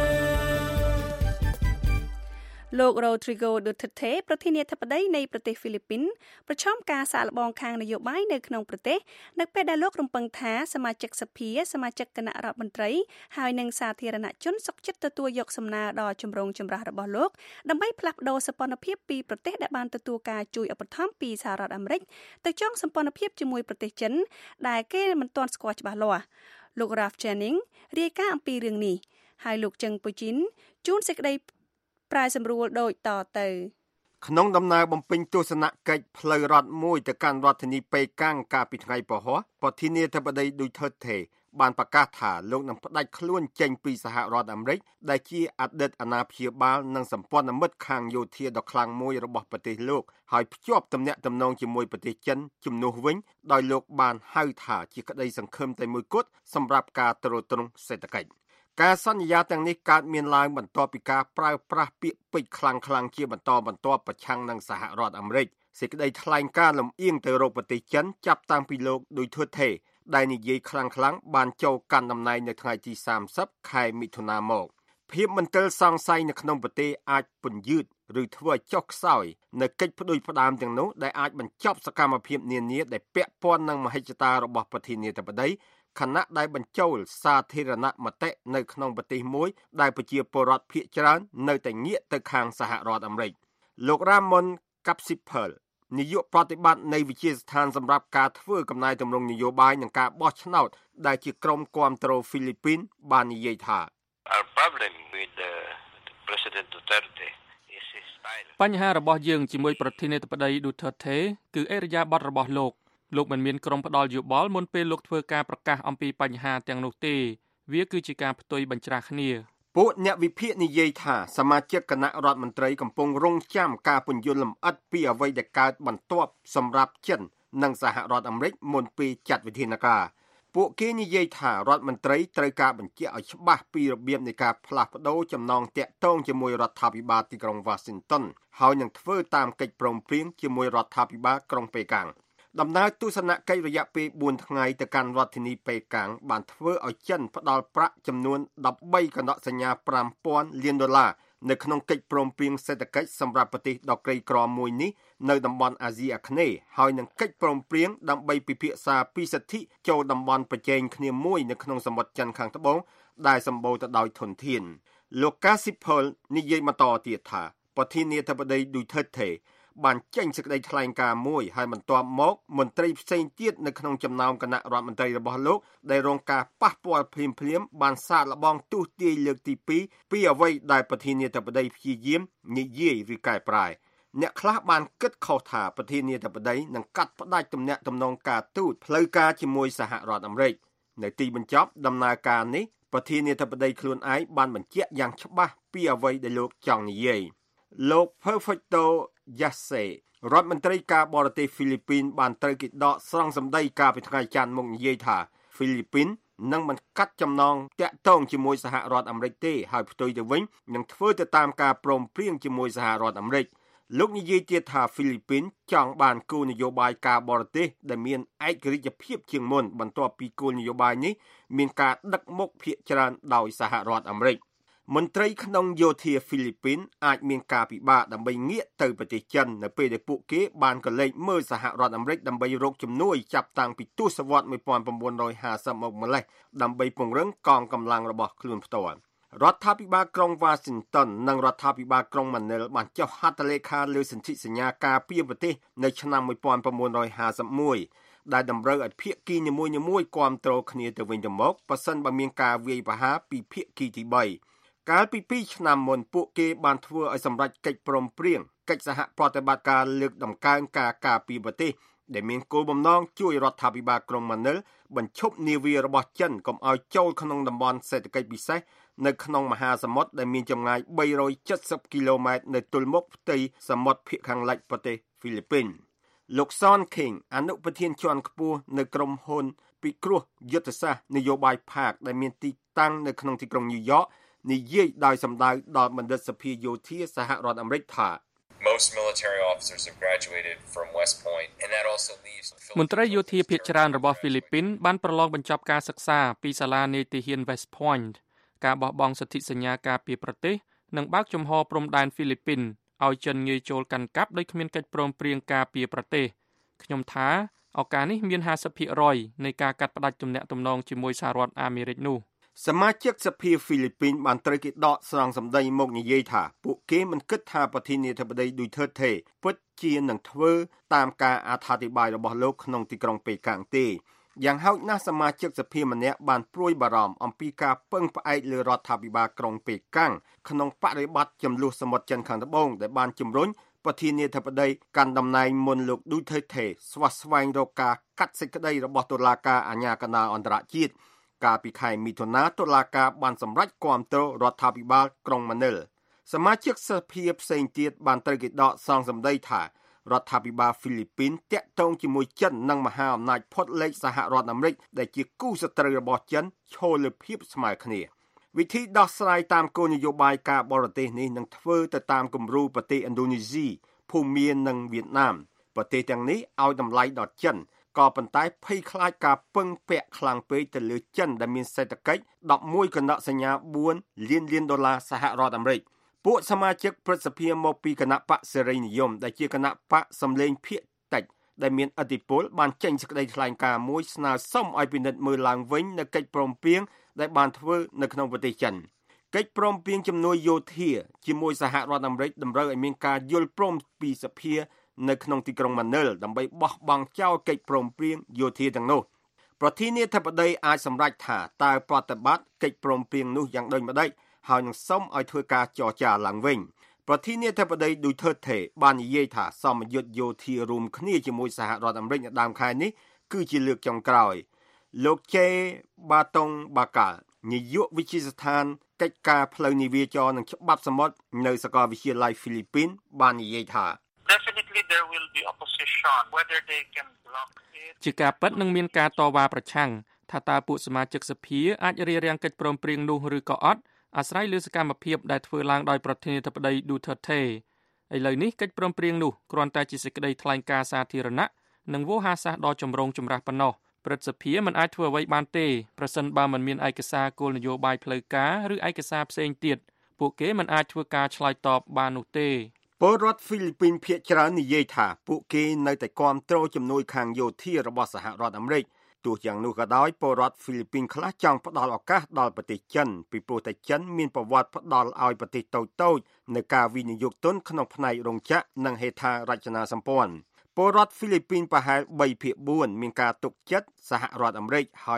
លោក Rodrigo Duterte ប្រធានាធិបតីនៃប្រទេសហ្វីលីពីនប្រឈមការសាកល្បងខាងនយោបាយនៅក្នុងប្រទេសនៅពេលដែលលោករំពឹងថាសមាជិកសភាសមាជិកគណៈរដ្ឋមន្ត្រីហើយនិងសាធារណជនសុខចិត្តទទួលយកសំណើដ៏ចម្រូងចម្រាសរបស់លោកដើម្បីផ្លាស់ប្ដូរសម្ព័ន្ធភាពពីប្រទេសដែលបានទទួលការជួយឧបត្ថម្ភពីសហរដ្ឋអាមេរិកទៅចងសម្ព័ន្ធភាពជាមួយប្រទេសចិនដែលគេមិនទាន់ស្គាល់ច្បាស់លាស់លោក Ralph Jennings រាយការណ៍អំពីរឿងនេះហើយលោកជឹងពូជីនជួនសេចក្តីប្រាយសម្រួលដូចតទៅក្នុងដំណើរបំពេញទស្សនកិច្ចផ្លូវរដ្ឋមួយទៅកាន់រដ្ឋធានីប៉េកាំងកាលពីថ្ងៃពហុប្រធានាធិបតីឌូថឺតេបានប្រកាសថាលោកនឹងផ្ដាច់ខ្លួនចេញពីសហរដ្ឋអាមេរិកដែលជាអតីតអាណាព្យាបាលនិងសម្ព័ន្ធមិត្តខាងយោធាដ៏ខ្លាំងមួយរបស់ប្រទេសលោកហើយភ្ជាប់ទំនាក់ទំនងជាមួយប្រទេសចិនជំនួសវិញដោយលោកបានហៅថាជាក្តីសង្ឃឹមតែមួយគត់សម្រាប់ការទ្រទ្រង់សេដ្ឋកិច្ចការសន្យាទាំងនេះកើតមានឡើងបន្ទាប់ពីការប្រើប្រាស់ពាក្យពេចន៍ខ្លាំងៗជាបន្តបន្ទាប់ប្រឆាំងនឹងសហរដ្ឋអាមេរិកសេចក្តីថ្លែងការណ៍លំអៀងទៅរកប្រទេសចិនចាប់តាំងពីលោកឌូថឺតេដែលនិយាយខ្លាំងៗបានចូលកាន់តំណែងនៅថ្ងៃទី30ខែមិថុនាមកភាពមន្ទិលសង្ស័យនៅក្នុងប្រទេសអាចពន្យឺតឬធ្វើឲ្យចុះខ្សោយនៅកិច្ចផ្ដួចផ្ដើមទាំងនោះដែលអាចបញ្ចប់សកម្មភាពនានាដែលពាក់ព័ន្ធនឹងមហិច្ឆតារបស់ប្រធានាធិបតីខណៈដែលបញ្ចូលសាធារណមតិនៅក្នុងប្រទេសមួយដែលប្រជាពលរដ្ឋភាគច្រើននៅតែងាកទៅខាងសហរដ្ឋអាមេរិកលោក Ramon Capsipel នាយកប្រតិបត្តិនៃវិទ្យាស្ថានសម្រាប់ការធ្វើកំណែទម្រង់នយោបាយនិងការបោះឆ្នោតដែលជាក្រុមគាំទ្រហ្វីលីពីនបាននិយាយថា Our problem with the President Duterte is his style បញ្ហារបស់យើងជាមួយប្រធានាធិបតី Duterte គឺឥរិយាបថរបស់លោកមិនមានក្រុមផ្ដាល់យោបល់មុនពេលលោកធ្វើការប្រកាសអំពីបញ្ហាទាំងនោះទេវាគឺជាការផ្ទុយបញ្ច្រាស់គ្នាពួកអ្នកវិភាគនិយាយថាសមាជិកគណៈរដ្ឋមន្ត្រីកំពុងរងចាំការពន្យល់លម្អិតពីអ្វីដែលកើតបន្ទាប់សម្រាប់ចិននិងសហរដ្ឋអាមេរិកមុនពេលចាត់វិធានការពួកគេនិយាយថារដ្ឋមន្ត្រីត្រូវការបញ្ជាក់ឲ្យច្បាស់ពីរបៀបនៃការផ្លាស់ប្ដូរចំណងទាក់ទងជាមួយរដ្ឋាភិបាលទីក្រុង Washington ហើយនឹងធ្វើតាមកិច្ចព្រមព្រៀងជាមួយរដ្ឋាភិបាលក្រុងប៉េកាំងដំណើរទស្សនកិច្ចរយៈពេល4ថ្ងៃទៅកាន់រដ្ឋធានីប៉េកាំងបានធ្វើឲ្យចិនផ្ដល់ប្រាក់ចំនួន13កណ្ដកសញ្ញា $5,000 លាននៅក្នុងកិច្ចព្រមព្រៀងសេដ្ឋកិច្ចសម្រាប់ប្រទេសដ៏ក្រីក្រមួយនេះនៅតំបន់អាស៊ីអាគ្នេយ៍ហើយនឹងកិច្ចព្រមព្រៀងដើម្បីពិភាក្សាពីសិទ្ធិចូលតំបន់ប្រជែងគ្នាមួយនៅក្នុងសមុទ្រចិនខាងត្បូងដែលសម្បូរទៅដោយធនធានលោក Casipel និយាយបន្តទៀតថាប្រធានាធិបតី Duterteបានចេញសេចក្តីថ្លែងការណ៍មួយហើយបន្ទាប់មកមន្ត្រីផ្សេងទៀតនៅក្នុងចំណោមគណៈរដ្ឋមន្ត្រីរបស់លោកដែលរងការប៉ះពាល់ភ្លាមៗបានសាកល្បងទស្សន៍ទាយលើកទី2ពីអ្វីដែលប្រធានាធិបតីព្យាយាមនិយាយឬកែប្រែអ្នកខ្លះបានគិតខុសថាប្រធានាធិបតីនឹងកាត់ផ្តាច់ទំនាក់ទំនងការទូតផ្លូវការជាមួយសហរដ្ឋអាមេរិកនៅទីបញ្ចប់ដំណើរការនេះប្រធានាធិបតីខ្លួនឯងបានបញ្ជាក់យ៉ាងច្បាស់ពីអ្វីដែលលោកចង់និយាយលោក Perfecto Yase រដ្ឋមន្ត្រីការបរទេសហ្វីលីពីនបានត្រូវគេដកស្រង់សម្ដីកាលពីថ្ងៃច័ន្ទមកនិយាយថាហ្វីលីពីននឹងមិនកាត់ចំណងតាក់ទងជាមួយសហរដ្ឋអាមេរិកទេហើយផ្ទុយទៅវិញនឹងធ្វើទៅតាមការព្រមព្រៀងជាមួយសហរដ្ឋអាមេរិកលោកនិយាយទៀតថាហ្វីលីពីនចង់បានគោលនយោបាយការបរទេសដែលមានឯករាជ្យភាពជាងមុនបន្ទាប់ពីគោលនយោបាយនេះមានការដឹកមុខភាគច្រើនដោយសហរដ្ឋអាមេរិកមន្ត្រីក្នុងយោធាហ្វីលីពីនអាចមានការពិបាកដើម្បីងាកទៅប្រទេសចិននៅពេលដែលពួកគេបានកលេចមើលសហរដ្ឋអាមេរិកដើម្បីរកជំនួយចាប់តាំងពីទសវត្សរ៍1950មកម្លេះដើម្បីពង្រឹងកងកម្លាំងរបស់ខ្លួនផ្ទាល់រដ្ឋាភិបាលក្រុង Washington និងរដ្ឋាភិបាលក្រុង Manila បានចុះហត្ថលេខាលើសន្ធិសញ្ញាការពារប្រទេសនៅឆ្នាំ1951ដែលតម្រូវឲ្យភាគីនីមួយៗគាំទ្រគ្នាទៅវិញទៅមកប្រសិនបើមានការវាយប្រហារពីភាគីទី3កាលពី2ឆ្នាំមុនពួកគេបានធ្វើឲ្យសម្រេចកិច្ចព្រមព្រៀងកិច្ចសហប្រតិបត្តិការលើកដំកើងការការពារប្រទេសដែលមានគោលបំណងជួយរដ្ឋាភិបាលក្រុង Manila បញ្ឈប់នាវារបស់ចិនកុំឲ្យចូលក្នុងតំបន់សេដ្ឋកិច្ចពិសេសនៅក្នុងមហាសមុទ្រដែលមានចម្ងាយ370គីឡូម៉ែត្រនៅទល់មុខផ្ទៃសមុទ្រភាគខាងលិចប្រទេសហ្វីលីពីនលោក Son King អនុប្រធានជាន់ខ្ពស់នៅក្រុមហ៊ុនពិគ្រោះយុទ្ធសាស្ត្រនយោបាយផាកដែលមានទីតាំងនៅក្នុងទីក្រុងញូវយ៉កនិយាយដោយសម្ដៅដល់បណ្ឌិតសភាយោធាសហរដ្ឋអាមេរិកថា Most military officers have graduated from West Point and that also leaves មន្ត្រីយោធាភាគច្រើនរបស់ហ្វីលីពីនបានប្រឡងបញ្ចប់ការសិក្សាពីសាលានាយទាហាន West Point ការបោះបង់សន្ធិសញ្ញាការពារប្រទេសនិងបើកចំហព្រំដែនហ្វីលីពីនឲ្យចិនងាយចូលកាន់កាប់ដោយគ្មានកិច្ចព្រមព្រៀងការពារប្រទេសខ្ញុំថាឱកាសនេះមាន 50% នៃការកាត់ផ្តាច់ទំនាក់ទំនងជាមួយសហរដ្ឋអាមេរិកនោះសមាជិកសភាហ្វីលីពីនបានត្រូវគេដកស្រង់សម្ដីមកនិយាយថាពួកគេមិនគិតថាប្រធានាធិបតីឌូថឺតេពិតជានឹងធ្វើតាមការអត្ថាធិប្បាយរបស់លោកក្នុងទីក្រុងប៉េកាំងទេយ៉ាងហោចណាស់សមាជិកសភាម្នាក់បានព្រួយបារម្ភអំពីការពឹងផ្អែកលើរដ្ឋាភិបាលក្រុងប៉េកាំងក្នុងបរិបទចំនួនសមុទ្រចិនខាងត្បូងដែលបានជំរុញប្រធានាធិបតីកាន់តំណែងមុនលោកឌូថឺតេស្វះស្វែងរកការកាត់សេចក្តីរបស់តុលាការអាជ្ញាកណ្ដាលអន្តរជាតិកាលពីខែមិថុនាតុលាការបានសម្រេចគាំទ្ររដ្ឋាភិបាលក្រុងម៉ានីលសមាជិកសភាផ្សេងទៀតបានត្រូវគេដកស្រង់សម្ដីថារដ្ឋាភិបាលហ្វីលីពីនតាក់ទងជាមួយចិននិងមហាអំណាចផុតលេខសហរដ្ឋអាមេរិកដែលជាគូសត្រូវរបស់ចិនឈរលើភាពស្មើគ្នាវិធីដោះស្រាយតាមគោលនយោបាយការបរទេសនេះនឹងធ្វើទៅតាមគំរូប្រទេសឥណ្ឌូនេស៊ីភូមានិងវៀតណាមប្រទេសទាំងនេះឲ្យតម្លៃដល់ចិនក៏ប៉ុន្តែភ័យខ្លាចការពឹងពាក់ខ្លាំងពេកទៅលើចិនដែលមានសេដ្ឋកិច្ច11កណ្ដកសញ្ញា4លានដុល្លារសហរដ្ឋអាមេរិកពួកសមាជិកព្រឹទ្ធសភាមកពីគណៈបកសេរីនិយមដែលជាគណៈបកសម្លេងភាគតិចដែលមានឥទ្ធិពលបានចេញសេចក្តីថ្លែងការណ៍មួយស្នើសុំឲ្យពិនិត្យមើលឡើងវិញនូវកិច្ចព្រមព្រៀងដែលបានធ្វើនៅក្នុងប្រទេសចិនកិច្ចព្រមព្រៀងជំនួយយោធាជាមួយសហរដ្ឋអាមេរិកតម្រូវឲ្យមានការយល់ព្រមពីសភានៅក្នុងទីក្រុងម៉ានីលដើម្បីបោះបង់ចោលកិច្ចព្រមព្រៀងយោធាទាំងនោះប្រធានាធិបតីអាចសម្រេចថាតើប្រតិបត្តិកិច្ចព្រមព្រៀងនោះយ៉ាងដូចម្តេចហើយនឹងសុំឲ្យធ្វើការចរចាឡើងវិញប្រធានាធិបតីឌូថឺតេបាននិយាយថាសមយុទ្ធយោធារួមគ្នាជាមួយសហរដ្ឋអាមេរិកនៅដើមខែនេះគឺជាលើកចុងក្រោយលោកជេបាតុងបាកានាយកវិទ្យាស្ថានកិច្ចការផ្លូវនាវាចរនិងច្បាប់សមុទ្រនៅសាកលវិទ្យាល័យហ្វីលីពីនបាននិយាយថា Definitely there will be opposition whether they can block it ជាការពិតនឹងមានការតវ៉ាប្រឆាំងថាតើពួកសមាជិកសភាអាចរារាំងកិច្ចព្រមព្រៀងនោះឬក៏អត់អាស្រ័យលើសកម្មភាពដែលធ្វើឡើងដោយប្រធានាធិបតីឌូថឺតេឥឡូវនេះកិច្ចព្រមព្រៀងនោះគ្រាន់តែជាសេចក្តីថ្លែងការណ៍សាធារណៈនិងវោហារសាស្ត្រដ៏ចម្រូងចម្រាសប៉ុណ្ណោះព្រឹទ្ធសភាមិនអាចធ្វើអ្វីបានទេប្រសិនបើមិនមានឯកសារគោលនយោបាយផ្លូវការឬឯកសារផ្សេងទៀតពួកគេមិនអាចធ្វើការឆ្លើយតបបាននោះទេពលរដ្ឋហ្វីលីពីនភាគច្រើននិយាយថាពួកគេនៅតែគាំទ្រជំនួយខាងយោធារបស់សហរដ្ឋអាមេរិកទោះយ៉ាងនោះក៏ដោយពលរដ្ឋហ្វីលីពីនខ្លះចង់ផ្ដល់ឱកាសដល់ប្រទេសចិនពីព្រោះតែចិនមានប្រវត្តិផ្ដល់ឲ្យប្រទេសតូចៗនៅការវិនិយោគទុនក្នុងផ្នែករោងចក្រនិងហេដ្ឋារចនាសម្ព័ន្ធពលរដ្ឋហ្វីលីពីនប្រហែល 3/4 មានការទុកចិត្តសហរដ្ឋអាមេរិកហើយ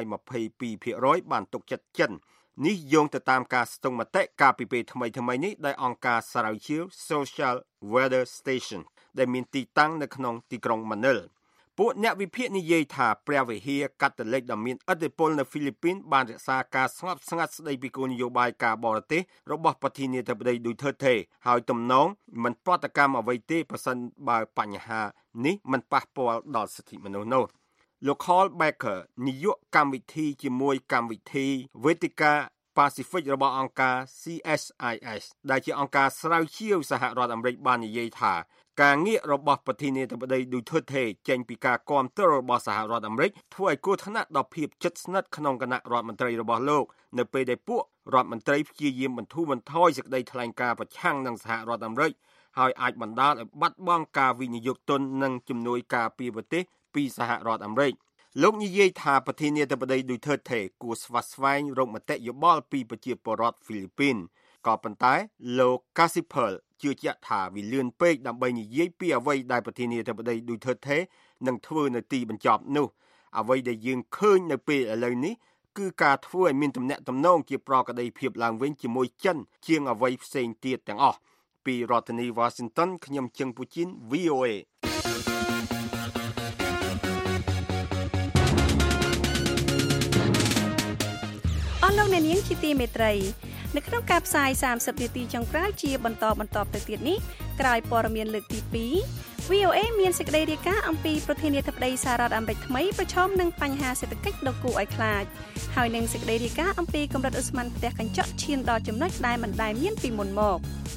22% បានទុកចិត្តចិននេះយោងទៅតាមការស្ទង់មតិកាលពីពេលថ្មីៗនេះដោយអង្គការស្រាវជ្រាវ Social Weather Station ដែលមានទីតាំងនៅក្នុងទីក្រុងម៉ានីលពួកអ្នកវិភាគនិយាយថាព្រះវិហារកាតូលិកដ៏មានឥទ្ធិពលនៅហ្វីលីពីនបានរក្សាការស្ងប់ស្ងាត់ស្ដីពីគោលនយោបាយការបរទេសរបស់ប្រធានាធិបតីឌូថឺតេហើយទំនងមិនប្រតិកម្មអ្វីទេប្រសិនបើបញ្ហានេះមិនប៉ះពាល់ដល់សិទ្ធិមនុស្សនោះលោក Carl Becker នាយកកម្មវិធីជាមួយកម្មវិធីវេទិកា Pacific របស់អង្គការ CSIS ដែលជាអង្គការស្រាវជ្រាវសហរដ្ឋអាមេរិកបាននិយាយថាការងាករបស់ប្រធានាធិបតី Duterte ចេញពីការគាំទ្ររបស់សហរដ្ឋអាមេរិកធ្វើឲ្យគ្រោះថ្នាក់ដល់ភាពជិតស្និទ្ធក្នុងគណៈរដ្ឋមន្ត្រីរបស់លោកនៅពេលដែលពួករដ្ឋមន្ត្រីព្យាយាមបន្ធូរបន្ថយសេចក្តីថ្លែងការណ៍ប្រឆាំងនឹងសហរដ្ឋអាមេរិកហើយអាចបណ្ដាលឲ្យបាត់បង់ការវិនិយោគទុននិងជំនួយការពារប្រទេសពីសហរដ្ឋអាមេរិកលោកនិយាយថាប្រធានាធិបតី Duterte គួរស្វាស្វែងរកមតិយោបល់ពីប្រជាពលរដ្ឋហ្វីលីពីនក៏ប៉ុន្តែលោក Casipel ជឿជាក់ថាវាលឿនពេកដើម្បីនិយាយពីអ្វីដែលប្រធានាធិបតី Duterte នឹងធ្វើនៅទីបញ្ចប់នោះអ្វីដែលយើងឃើញនៅពេលឥឡូវនេះគឺការធ្វើឲ្យមានទំនាក់ទំនងជាប្រក្រតីភាពឡើងវិញជាមួយចិនជាងអ្វីផ្សេងទៀតទាំងអស់ពីរដ្ឋធានី Washington ខ្ញុំជឹងពូជីន VOA អស់លោកអ្នកនាងជាទីមេត្រីនៅក្នុងការផ្សាយ30នាទីចុងក្រោយជាបន្តទៅទៀតនេះក្រោយព័ត៌មានលើកទី2 VOA មានសេចក្តីរាយការណ៍អំពីប្រធានាធិបតីសហរដ្ឋអាមេរិកថ្មីប្រឈមនឹងបញ្ហាសេដ្ឋកិច្ចដ៏គួរឲ្យខ្លាចហើយនឹងសេចក្តីរាយការណ៍អំពីកម្រិតឧស្ម័នផ្ទះកញ្ចក់ឈានដល់ចំណុចដែលមិនដែលមានពីមុនមក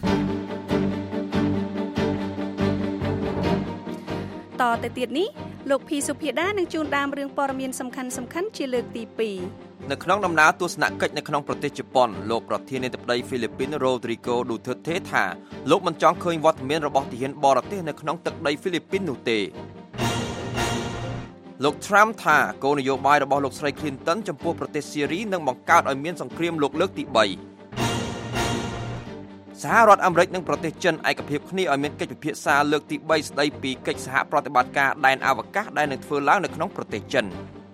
តទៅទៀតនេះលោកភីសុភាដានឹងជួនដើមរឿងព័ត៌មានសំខាន់ជាលើកទី2 នៅក្នុងដំណើរទស្សនកិច្ចនៅក្នុងប្រទេសជប៉ុនលោកប្រធានាធិបតីហ្វីលីពីន Rodrigo Duterte ថាលោកមិនចង់ឃើញវត្តមានរបស់ទាហានបរទេសនៅក្នុងទឹកដីហ្វីលីពីននោះទេលោក Trump ថាគោលនយោបាយរបស់លោកស្រី Clinton ចំពោះប្រទេសស៊ីរីនឹងបង្កើតឲ្យមានសង្គ្រាមលោកលើកទី3សហរដ្ឋអាមេរិកនិងប្រទេសចិនឯកភាពគ្នាឲ្យមានកិច្ចពិភាក្សាលើកទី3ស្ដីពីកិច្ចសហប្រតិបត្តិការដែនអវកាសដែលនឹងធ្វើឡើងនៅក្នុងប្រទេសចិន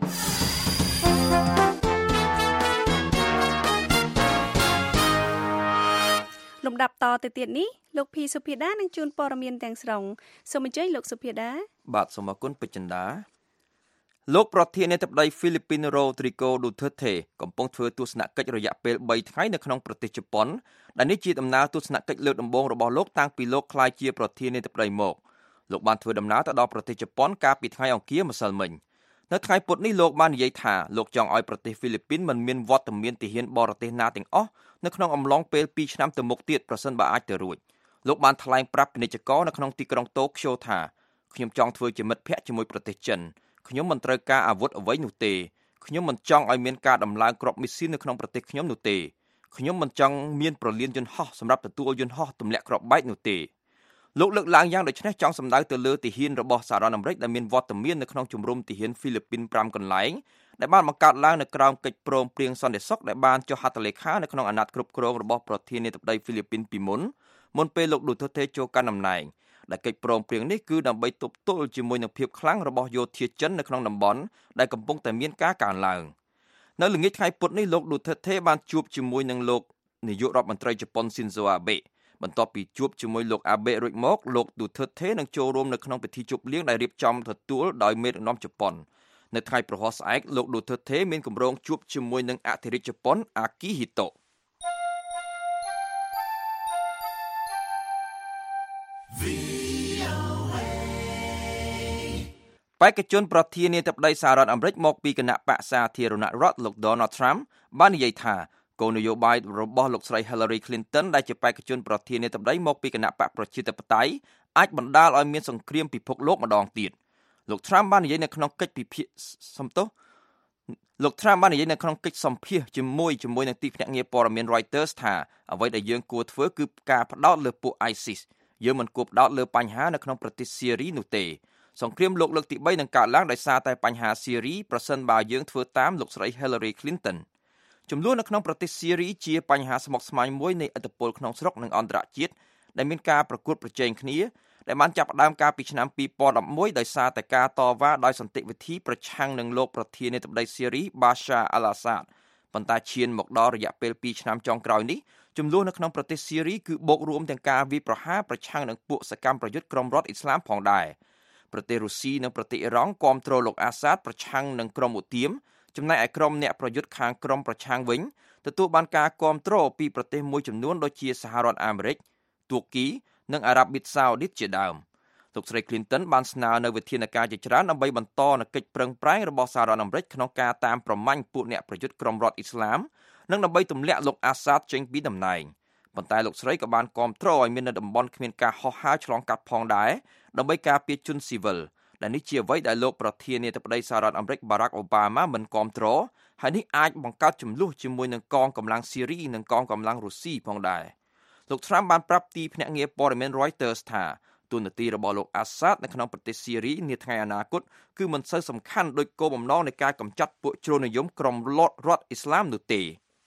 លំដាប់តទៅទៀតនេះលោកភីសុភាដានឹងជួនព័ត៌មានទាំងស្រុងសូមអញ្ជើញលោកសុភាដាបាទសូមអរគុណពេជ្រចិន្តាលោកប្រធានាធិបតីហ្វីលីពីន Rodrigo Duterte កំពុងធ្វើទស្សនកិច្ចរយៈពេល3ថ្ងៃនៅក្នុងប្រទេសជប៉ុនដែលនេះជាដំណើរទស្សនកិច្ចលើកដំបូងរបស់លោកតាំងពីលោកក្លាយជាប្រធានាធិបតីមកលោកបានធ្វើដំណើរទៅដល់ប្រទេសជប៉ុនកាលពីថ្ងៃអង្គារម្សិលមិញនៅថ្ងៃពុធនេះលោកបាននិយាយថាលោកចង់ឲ្យប្រទេសហ្វីលីពីនមិនមានវត្តមានទាហានបរទេសណាទាំងអស់នៅក្នុងអំឡុងពេល2ឆ្នាំទៅមុខទៀតប្រសិនបើអាចទៅរួចលោកបានថ្លែងប្រាប់ពាណិជ្ជករនៅក្នុងទីក្រុងតូក្យូថាខ្ញុំចង់ធ្វើជាមិត្តភក្តិជាមួយប្រទេសចិនខ្ញុំមិនត្រូវការអាវុធអ្វីនោះទេខ្ញុំមិនចង់ឲ្យមានការដំឡើងគ្រាប់មីស៊ីលនៅក្នុងប្រទេសខ្ញុំនោះទេខ្ញុំមិនចង់មានប្រលានយន្តហោះសម្រាប់ទទួលយន្តហោះទម្លាក់គ្រាប់បែកនោះទេលោកលើកឡើងយ៉ាងដូចនេះចង់សម្ដៅទៅលើទាហានរបស់សហរដ្ឋអាមេរិកដែលមានវត្តមាននៅក្នុងជំរំទាហានហ្វីលីពីន5កន្លែងដែលបានបង្កើតឡើងនៅក្រោមកិច្ចព្រមព្រៀងសន្តិសុខដែលបានចុះហត្ថលេខានៅក្នុងអាណត្តិគ្រប់គ្រងរបស់ប្រធានាធិបតីហ្វីលីពីនពីមុនពេលលោក Duterte ចូលកាន់តំណែងដែលកិច្ចព្រមព្រៀងនេះគឺដើម្បីទប់ទល់ជាមួយនឹងភាពខ្លាំងរបស់យោធាចិននៅក្នុងតំបន់ដែលកំពុងតែមានការកើនឡើងនៅល្ងាចថ្ងៃពុធនេះលោក Duterte បានជួបជាមួយនឹងលោកនាយករដ្ឋមន្ត្រីជប៉ុន Shinzo Abe បន្ទាប់ពីជួបជាមួយលោក Abe រួចមកលោក Duterte នឹងចូលរួមនៅក្នុងពិធីជប់លៀងដែលរៀបចំទទួលដោយមេដឹកនាំជប៉ុននៅថ្ងៃប្រហ័សស្អែកលោក Duterte មានគម្រោងជួបជាមួយនឹងអធិរាជជប៉ុន Akihitoបេក្ខជនប្រធានាធិបតីសហរដ្ឋអាមេរិកមកពីគណៈបក្សសាធារណរដ្ឋលោក Donald Trump បាននិយាយថាគោលនយោបាយរបស់លោកស្រី Hillary Clinton ដែលជាបេក្ខជនប្រធានាធិបតីមកពីគណៈបកប្រជាធិបតេយ្យអាចបណ្ដាលឲ្យមានសង្គ្រាមពិភពលោកម្ដងទៀតលោក Trump បាននិយាយនៅក្នុងកិច្ចសម្ភាសជាមួយនឹងទីភ្នាក់ងារព័ត៌មាន Reuters ថាអ្វីដែលយើងគួរធ្វើគឺការផ្ដោតលើពួក ISIS យើងមិនគួរផ្ដោតលើបញ្ហានៅក្នុងប្រទេសស៊ីរីនោះទេសង្គ្រាមលោកលើកទី3នឹងកើតឡើងដោយសារតែបញ្ហាស៊ីរីប្រសិនបើយើងធ្វើតាមលោកស្រី Hillary Clinton ចំនួននៅក្នុងប្រទេសស៊ីរីជាបញ្ហាស្មុគស្មាញមួយនៃឥទ្ធិពលក្នុងស្រុកនិងអន្តរជាតិដែលមានការប្រកួតប្រជែងគ្នាដែលបានចាប់ផ្ដើមកាលពីឆ្នាំ2011ដោយសារតែការតវ៉ាដោយសន្តិវិធីប្រឆាំងនឹងលោកប្រធានាធិបតីស៊ីរី Bashar al-Assad ប៉ុន្តែឈានមកដល់រយៈពេល2ឆ្នាំចុងក្រោយនេះចំនួននៅក្នុងប្រទេសស៊ីរីគឺបូករួមទាំងការវាយប្រហារប្រឆាំងនឹងពួកសកម្មប្រយុទ្ធក្រុមរដ្ឋអ៊ីស្លាមផងដែរប្រទេសរុស្ស៊ីនិងប្រទេសអ៊ីរ៉ង់គាំទ្រលោកអាសាដប្រឆាំងនឹងក្រុមឧទាមចំណែកឯក្រុមអ្នកប្រយុទ្ធខាងក្រុមប្រឆាំងវិញទទួលបានការគាំទ្រពីប្រទេសមួយចំនួនដូចជាសហរដ្ឋអាមេរិកទួរគីនិងអារ៉ាប៊ីតសាអូឌីតជាដើមលោកស្រី Clinton បានស្នើនៅវិធានការជាច្រើនដើម្បីបន្តនូវកិច្ចប្រឹងប្រែងរបស់សហរដ្ឋអាមេរិកក្នុងការតាមប្រម៉ាញ់ពួកអ្នកប្រយុទ្ធក្រុមរដ្ឋអ៊ីស្លាមនិងដើម្បីទម្លាក់លោកអាសាតចេញពីតំណែងប៉ុន្តែលោកស្រីក៏បានគាំទ្រឲ្យមាននៅតំបន់គ្មានការហោះហើរឆ្លងកាត់ផងដែរដើម្បីការពារជនស៊ីវិលដែលនេះជាអ្វីដែលលោកប្រធានាធិបតីសហរដ្ឋអាមេរិក Barack Obama មិនគាំទ្រហើយនេះអាចបង្កើតជម្លោះជាមួយនឹងកងកម្លាំងស៊ីរីនិងកងកម្លាំងរុស្ស៊ីផងដែរលោក Trump បានប្រាប់ទីភ្នាក់ងារព័ត៌មាន Reuters ថាទូនាទីរបស់លោកអាសាតនៅក្នុងប្រទេសស៊ីរីនាថ្ងៃអនាគតគឺមិនសូវសំខាន់ដូចគោលបំណងនៃការកម្ចាត់ពួកជ្រុលនិយមក្រុមរដ្ឋអ៊ីស្លាមនោះទេ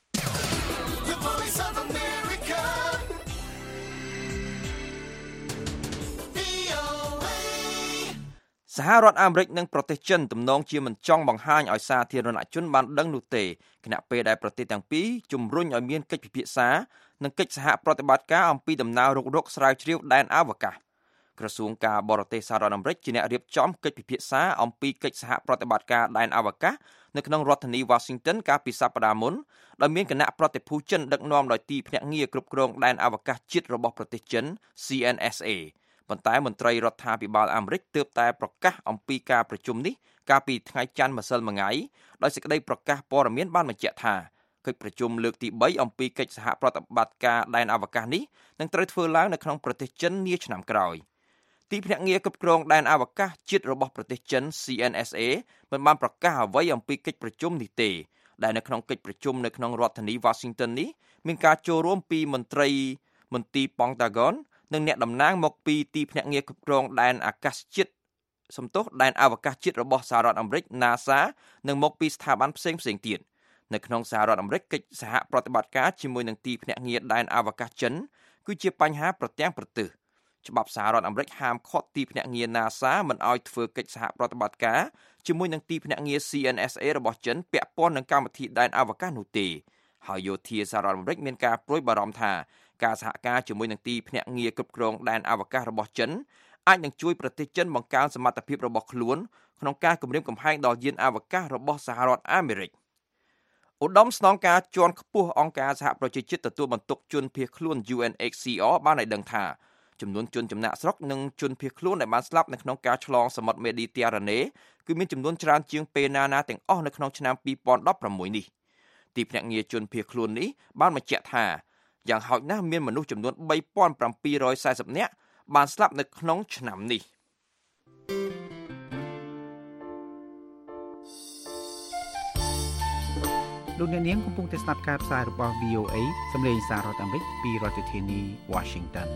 សហរដ្ឋអាមេរិកនិងប្រទេសចិនទំនងជាមិនចង់បង្ហាញឲ្យសាធារណជនបានដឹងនោះទេខណៈពេលដែលប្រទេសទាំងពីរជំរុញឲ្យមានកិច្ចពិភាក្សានិងកិច្ចសហប្រតិបត្តិការអំពីដំណើររុករកស្រាវជ្រាវដែនអវកាសក្រសួងការបរទេសសហរដ្ឋអាមេរិកជាអ្នករៀបចំកិច្ចពិភាក្សាអំពីកិច្ចសហប្រតិបត្តិការដែនអវកាសនៅក្នុងរដ្ឋធានី Washington កាលពីសប្តាហ៍មុនដោយមានគណៈប្រតិភូចិនដឹកនាំដោយទីភ្នាក់ងារគ្រប់គ្រងដែនអវកាសជាតិរបស់ប្រទេសចិន CNSA ប៉ុន្តែមន្ត្រីរដ្ឋាភិបាលអាមេរិកទើបតែប្រកាសអំពីការប្រជុំនេះកាលពីថ្ងៃច័ន្ទម្សិលមិញដោយសេចក្តីប្រកាសព័ត៌មានបានបញ្ជាក់ថាកិច្ចប្រជុំលើកទី3អំពីកិច្ចសហប្រតិបត្តិការដែនអវកាសនេះនឹងត្រូវធ្វើឡើងនៅក្នុងប្រទេសចិននាឆ្នាំក្រោយទីភ្នាក់ងារគ្រប់គ្រងដែនអវកាសជាតិរបស់ប្រទេសចិន CNSA មិនបានប្រកាសអ្វីអំពីកិច្ចប្រជុំនេះទេដែលនៅក្នុងកិច្ចប្រជុំនៅក្នុងរដ្ឋធានី Washington នេះមានការចូលរួមពីមន្ត្រីមន្ទីរ Pentagon និងអ្នកតំណាងមកពីទីភ្នាក់ងារគ្រប់គ្រងដែនអវកាសជាតិដែនអវកាសជាតិរបស់សហរដ្ឋអាមេរិក NASA និងមកពីស្ថាប័នផ្សេងៗទៀតនៅក្នុងសហរដ្ឋអាមេរិកកិច្ចសហប្រតិបត្តិការជាមួយនឹងទីភ្នាក់ងារដែនអវកាសចិនគឺជាបញ្ហាប្រទាំងប្រទើសច្បាប់សហរដ្ឋអាមេរិកហាមឃាត់ទីភ្នាក់ងារ NASA មិនឲ្យធ្វើកិច្ចសហប្រតិបត្តិការជាមួយនឹងទីភ្នាក់ងារ CNSA របស់ចិនពាក់ព័ន្ធនឹងកម្មវិធីដែនអវកាសនោះទេហើយយោធាសហរដ្ឋអាមេរិកមានការព្រួយបារម្ភថាការសហការជាមួយនឹងទីភ្នាក់ងារគ្រប់គ្រងដែនអវកាសរបស់ចិនអាចនឹងជួយប្រទេសចិនបង្កើនសមត្ថភាពរបស់ខ្លួនក្នុងការគម្រាមកំហែងដល់យានអវកាសរបស់សហរដ្ឋអាមេរិកឧត្តមស្នងការជាន់ខ្ពស់អង្គការសហប្រជាជាតិទទួលបន្ទុកជនភៀសខ្លួន UNHCR បានឲ្យដឹងថាចំនួនជនចំណាក់ស្រុកនិងជនភៀសខ្លួនដែលបានស្លាប់នៅក្នុងការឆ្លងសមុទ្រមេឌីទែរ៉ាណេគឺមានចំនួនច្រើនជាងពេលណាទាំងអស់នៅក្នុងឆ្នាំ2016នេះទីភ្នាក់ងារជនភៀសខ្លួននេះបានបញ្ជាក់ថាយ៉ាងហោចណាស់មានមនុស្សចំនួន 3740 នាក់បានស្លាប់នៅក្នុងឆ្នាំនេះលោកអ្នកនាងកំពុងតែស្ដាប់ការផ្សាយរបស់ VOA សម្លេងសាររដ្ឋអាមេរិកពីរដ្ឋធានី Washington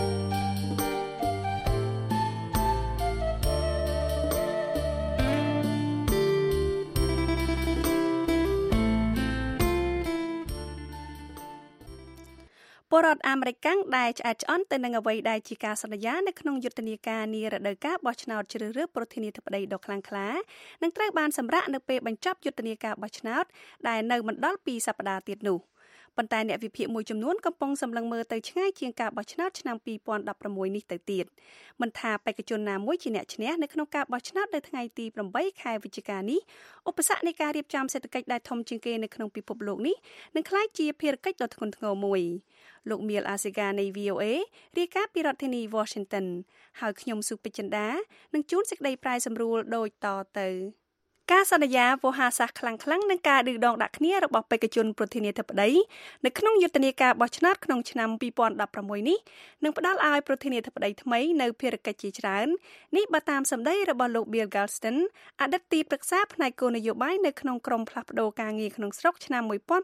ពលរដ្ឋអាមេរិកដែលឆ្អែតឆ្អន់ទៅនឹងអ្វីដែលជាការសន្យានៅក្នុងយុទ្ធនាការនារដូវកាលបោះឆ្នោតជ្រើសរើសប្រធានាធិបតីដ៏ខ្លាំងក្លានឹងត្រូវបានសម្រាកនៅពេលបញ្ចប់យុទ្ធនាការបោះឆ្នោតដែលនៅមិនដល់2សប្តាហ៍ទៀតនោះប៉ុន្តែអ្នកវិភាគមួយចំនួនកំពុងសម្លឹងមើលទៅឆ្ងាយជាងការបោះឆ្នោតឆ្នាំ2016នេះទៅទៀតមិនថាបេក្ខជនណាមួយជាអ្នកឈ្នះនៅក្នុងការបោះឆ្នោតនៅថ្ងៃទី8ខែវិច្ឆិកានេះឧបសគ្គនៃការរៀបចំសេដ្ឋកិច្ចដែលធំជាងគេនៅក្នុងពិភពលោកនេះនឹងក្លាយជាភារកិច្ចដ៏ធ្ងន់ធ្ងរមួយលោកមៀលអាសេកានៃ VOA រាយការណ៍ពីរដ្ឋធានី Washington ហើយខ្ញុំសុពេជ្ជន្តានឹងជួនសេចក្តីប្រាយសម្រួលដូចតទៅការសន្យាវោហារសាស្ត្រខ្លាំងៗនឹងការឌឺដងដាក់គ្នារបស់បេក្ខជនប្រធានាធិបតីនៅក្នុងយុទ្ធនាការបោះឆ្នោតក្នុងឆ្នាំ2016នេះនឹងផ្ដល់ឲ្យប្រធានាធិបតីថ្មីនៅភារកិច្ចជាច្រើននេះបើតាមសម្ដីរបស់លោក Bill Galston អតីតទីប្រឹក្សាផ្នែកគោលនយោបាយនៅក្នុងក្រុមផ្លាស់ប្ដូរការងារក្នុងស្រុកឆ្នាំ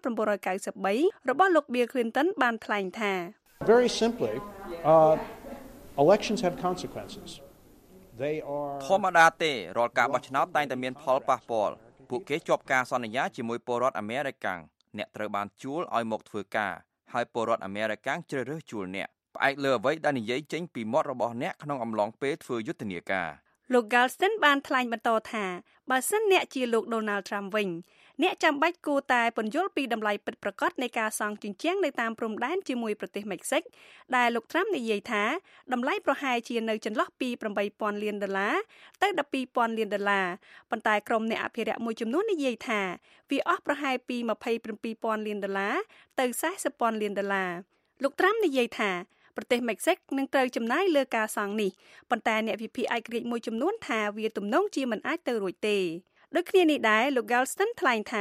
1993របស់លោក Bill Clinton បានថ្លែងថា Very simply, elections have consequences. ធម្មតាទេរាល់ការបោះឆ្នោតតែងតែមានផលប៉ះពាល់ពួកគេជាប់ការសន្យាជាមួយពលរដ្ឋអាមេរិកាំងអ្នកត្រូវបានជួលឲ្យមកធ្វើការហើយពលរដ្ឋអាមេរិកាំងជ្រើសរើសជួលអ្នកផ្អែកលើអ្វីដែលនិយាយចេញពីមាត់របស់អ្នកក្នុងអំឡុងពេលធ្វើយុទ្ធនាការលោក Galston បានថ្លែងបន្តថាបើសិនអ្នកជាលោក Donald Trump វិញអ្នកចាំបាច់គួរតែពន្យល់ពីតម្លៃពិតប្រាកដនៃការសង់ជញ្ជាំងនៅតាមព្រំដែនជាមួយប្រទេសមិចស៊ិកដែលលោក Trump និយាយថាតម្លៃប្រហែលជានៅចន្លោះពី$8,000 លានទៅ$12,000 លានប៉ុន្តែក្រុមអ្នកអភិរក្សមួយចំនួននិយាយថាវាអស់ប្រហែលពី$27,000 លានទៅ$40,000 លានលោក Trump និយាយថាប្រទេសមិចស៊ិកនឹងត្រូវចំណាយលើការសង់នេះប៉ុន្តែអ្នកវិភាគឯករាជ្យមួយចំនួនថាវាទំនងជាមិនអាចទៅរួចទេដូចគ្នានេះដែរលោក Galston ថ្លែងថា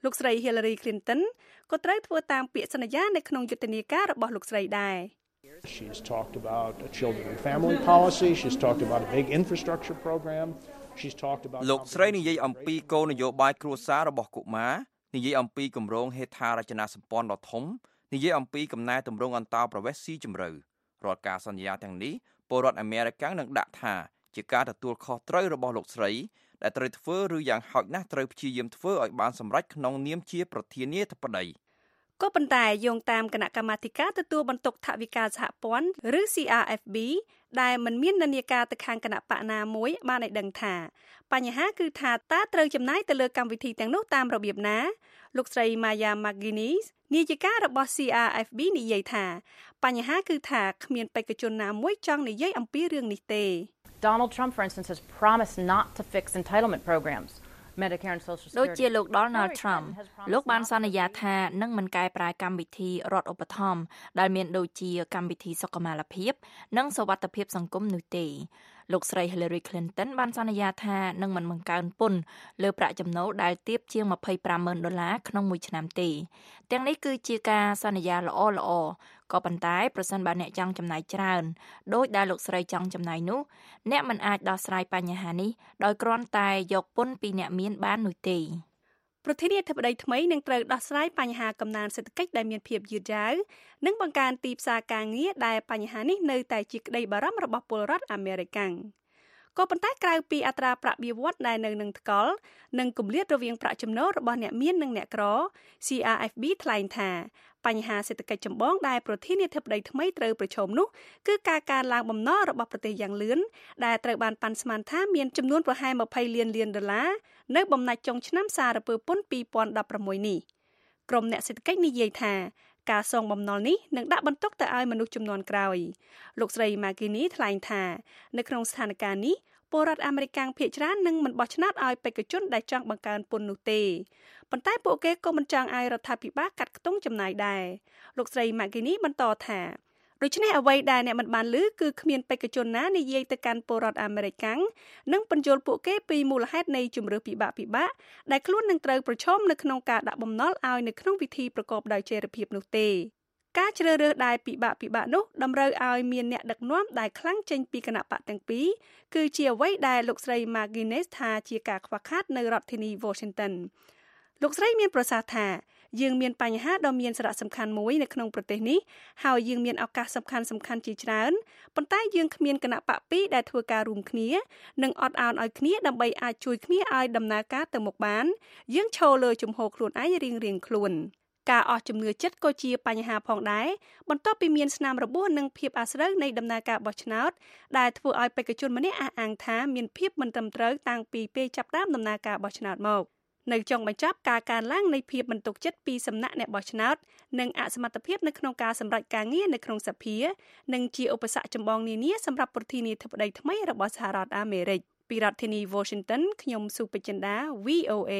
លោកស្រី Hillary Clinton ក៏ត្រូវធ្វើតាមពាក្យសន្យានៅក្នុងយុទ្ធនាការរបស់លោកស្រីដែរ She's talked about a children and family policy, she's talked about a big infrastructure program, she's talked about លោកស្រីនិយាយអំពីគោលនយោបាយគ្រួសាររបស់កុមារនិយាយអំពីគម្រោងហេដ្ឋារចនាសម្ព័ន្ធដ៏ធំនិយាយអំពីកំណែទម្រង់អន្តោប្រវេសន៍ស៊ីជម្រៅរាល់ការសន្យាទាំងនេះពលរដ្ឋអាមេរិកនឹងដាក់ថាជាការទទួលខុសត្រូវរបស់លោកស្រីដែលត្រូវធ្វើឬយ៉ាងហោចណាស់ត្រូវព្យាយាមធ្វើឲ្យបានសម្រេចក្នុងនាមជាប្រធានាធិបតីក៏ប៉ុន្តែយោងតាមគណៈកម្មាធិការទទួលបន្ទុកថវិកាសហព័ន្ធឬ CRFB ដែលមិនមាននានាការទៅខាងគណៈបកណាមួយបានឲ្យដឹងថាបញ្ហាគឺថាតើត្រូវចំណាយទៅលើកម្មវិធីទាំងនោះតាមរបៀបណាលោកស្រី Maya McGuinness នាយិការបស់ CRFB និយាយថាបញ្ហាគឺថាគ្មានបេក្ខជនណាមួយចង់និយាយអំពីរឿងនេះទេ Donald Trump, for instance, has promised not to fix entitlement programs. Medicare and Social Security. ដូចជាលោក Donald Trump លោកបានសន្យាថានឹងមិនកែប្រែកម្មវិធីរដ្ឋឧបត្ថម្ភដែលមានដូចជាកម្មវិធីសុខុមាលភាពនិងសុវត្ថិភាពសង្គមនោះទេលោកស្រី Hillary Clinton បានសន្យាថានឹងមិនបង្កើនពន្ធលើប្រាក់ចំណូលដែលទាបជាង$25,000ក្នុងមួយឆ្នាំទេទាំងនេះគឺជាការសន្យាល្អៗក៏ប៉ុន្តែប្រសិនបើអ្នកចង់ចំណាយច្រើនដោយដែលលោកស្រីចង់ចំណាយនោះអ្នកមិនអាចដោះស្រាយបញ្ហានេះដោយគ្រាន់តែយកពន្ធពីអ្នកមានបាននោះទេប្រធានាធិបតីថ្មីនឹងត្រូវដោះស្រាយបញ្ហាកំណើនសេដ្ឋកិច្ចដែលមានភាពយឺតយ៉ាវនិងបង្កើនទីផ្សារការងារដែលបញ្ហានេះនៅតែជាក្តីបារម្ភរបស់ពលរដ្ឋអាមេរិកក៏ប៉ុន្តែក្រៅពីអត្រាប្រាក់បៀវត្សដែលនៅនឹងថ្កល់និងគម្លាតរវាងប្រាក់ចំណូលរបស់អ្នកមាននិងអ្នកក្រ CRFB ថ្លែងថាបញ្ហាសេដ្ឋកិច្ចចម្បងដែលប្រធានាធិបតីថ្មីត្រូវប្រឈមនោះគឺការកើនឡើងបំណុលរបស់ប្រទេសយ៉ាងលឿនដែលត្រូវបានប៉ាន់ស្មានថាមានចំនួនប្រហែល$20 លាននៅបំណាច់ចុងឆ្នាំសារពើពន្ធ2016នេះក្រុមអ្នកសេដ្ឋកិច្ចនិយាយថាការសងបំណុលនេះនឹងដាក់បន្ទុកទៅឲ្យមនុស្សជំនាន់ក្រោយលោកស្រី McGuinness ថ្លែងថានៅក្នុងស្ថានភាពនេះពលរដ្ឋអាមេរិកភាគច្រើននឹងមិនបោះឆ្នោតឲ្យបេក្ខជនដែលចង់បង្កើនពន្ធនោះទេប៉ុន្តែពួកគេក៏មិនចង់ឲ្យរដ្ឋាភិបាលកាត់ខ្ទង់ចំណាយដែរលោកស្រី McGuinness បន្តថាដូច្នេះអ្វីដែលអ្នកមិនបានឮគឺគ្មានបេក្ខជនណានិយាយទៅកាន់ពលរដ្ឋអាមេរិកនិងបញ្យល់ពួកគេពីមូលហេតុនៃជំរឿសពិបាកដែលខ្លួននឹងត្រូវប្រឈមនៅក្នុងការដាក់បំណុលឲ្យនៅក្នុងវិធីប្រកបដោយចីរភាពនោះទេការជ្រើសរើសដែលពិបាកនោះតម្រូវឲ្យមានអ្នកដឹកនាំដែលខ្លាំងចេញពីគណៈបកទាំងពីរគឺជាអ្វីដែលលោកស្រី McGuinness ថាជាការខ្វះខាតនៅរដ្ឋធានី Washington លោកស្រីមានប្រសាសន៍ថាយើងមានបញ្ហាដ៏មានសារៈសំខាន់មួយនៅក្នុងប្រទេសនេះហើយយើងមានឱកាសសំខាន់ជាច្រើនប៉ុន្តែយើងគ្មានគណៈបកពីរដែលធ្វើការរួមគ្នានិងអត់ឱនឲ្យគ្នាដើម្បីអាចជួយគ្នាឲ្យដំណើរការទៅមុខបានយើងឈរលើជំហរខ្លួនឯងរៀងខ្លួនការអស់ជំនឿចិត្តក៏ជាបញ្ហាផងដែរបន្ទាប់ពីមានស្នាមរបួសនិងភាពអាស្រូវនៃដំណើរការបោះឆ្នោតដែលធ្វើឲ្យបេក្ខជនម្នាក់អះអាងថាមានភាពមិនត្រឹមត្រូវតាំងពីពេលចាប់ផ្ដើមដំណើរការបោះឆ្នោតមកនៅចុងបញ្ចប់ការកើនឡើងនៃភាពមិនទុកចិត្តពីសំណាក់អ្នកបោះឆ្នោតនិងអសមត្ថភាពនៅក្នុងការសម្រេចការងារនៅក្នុងសភានិងជាឧបសគ្គចម្បងនានាសម្រាប់ប្រធានាធិបតីថ្មីរបស់សហរដ្ឋអាមេរិកពីរដ្ឋធានី Washington ខ្ញុំសុពេចិន្តា VOA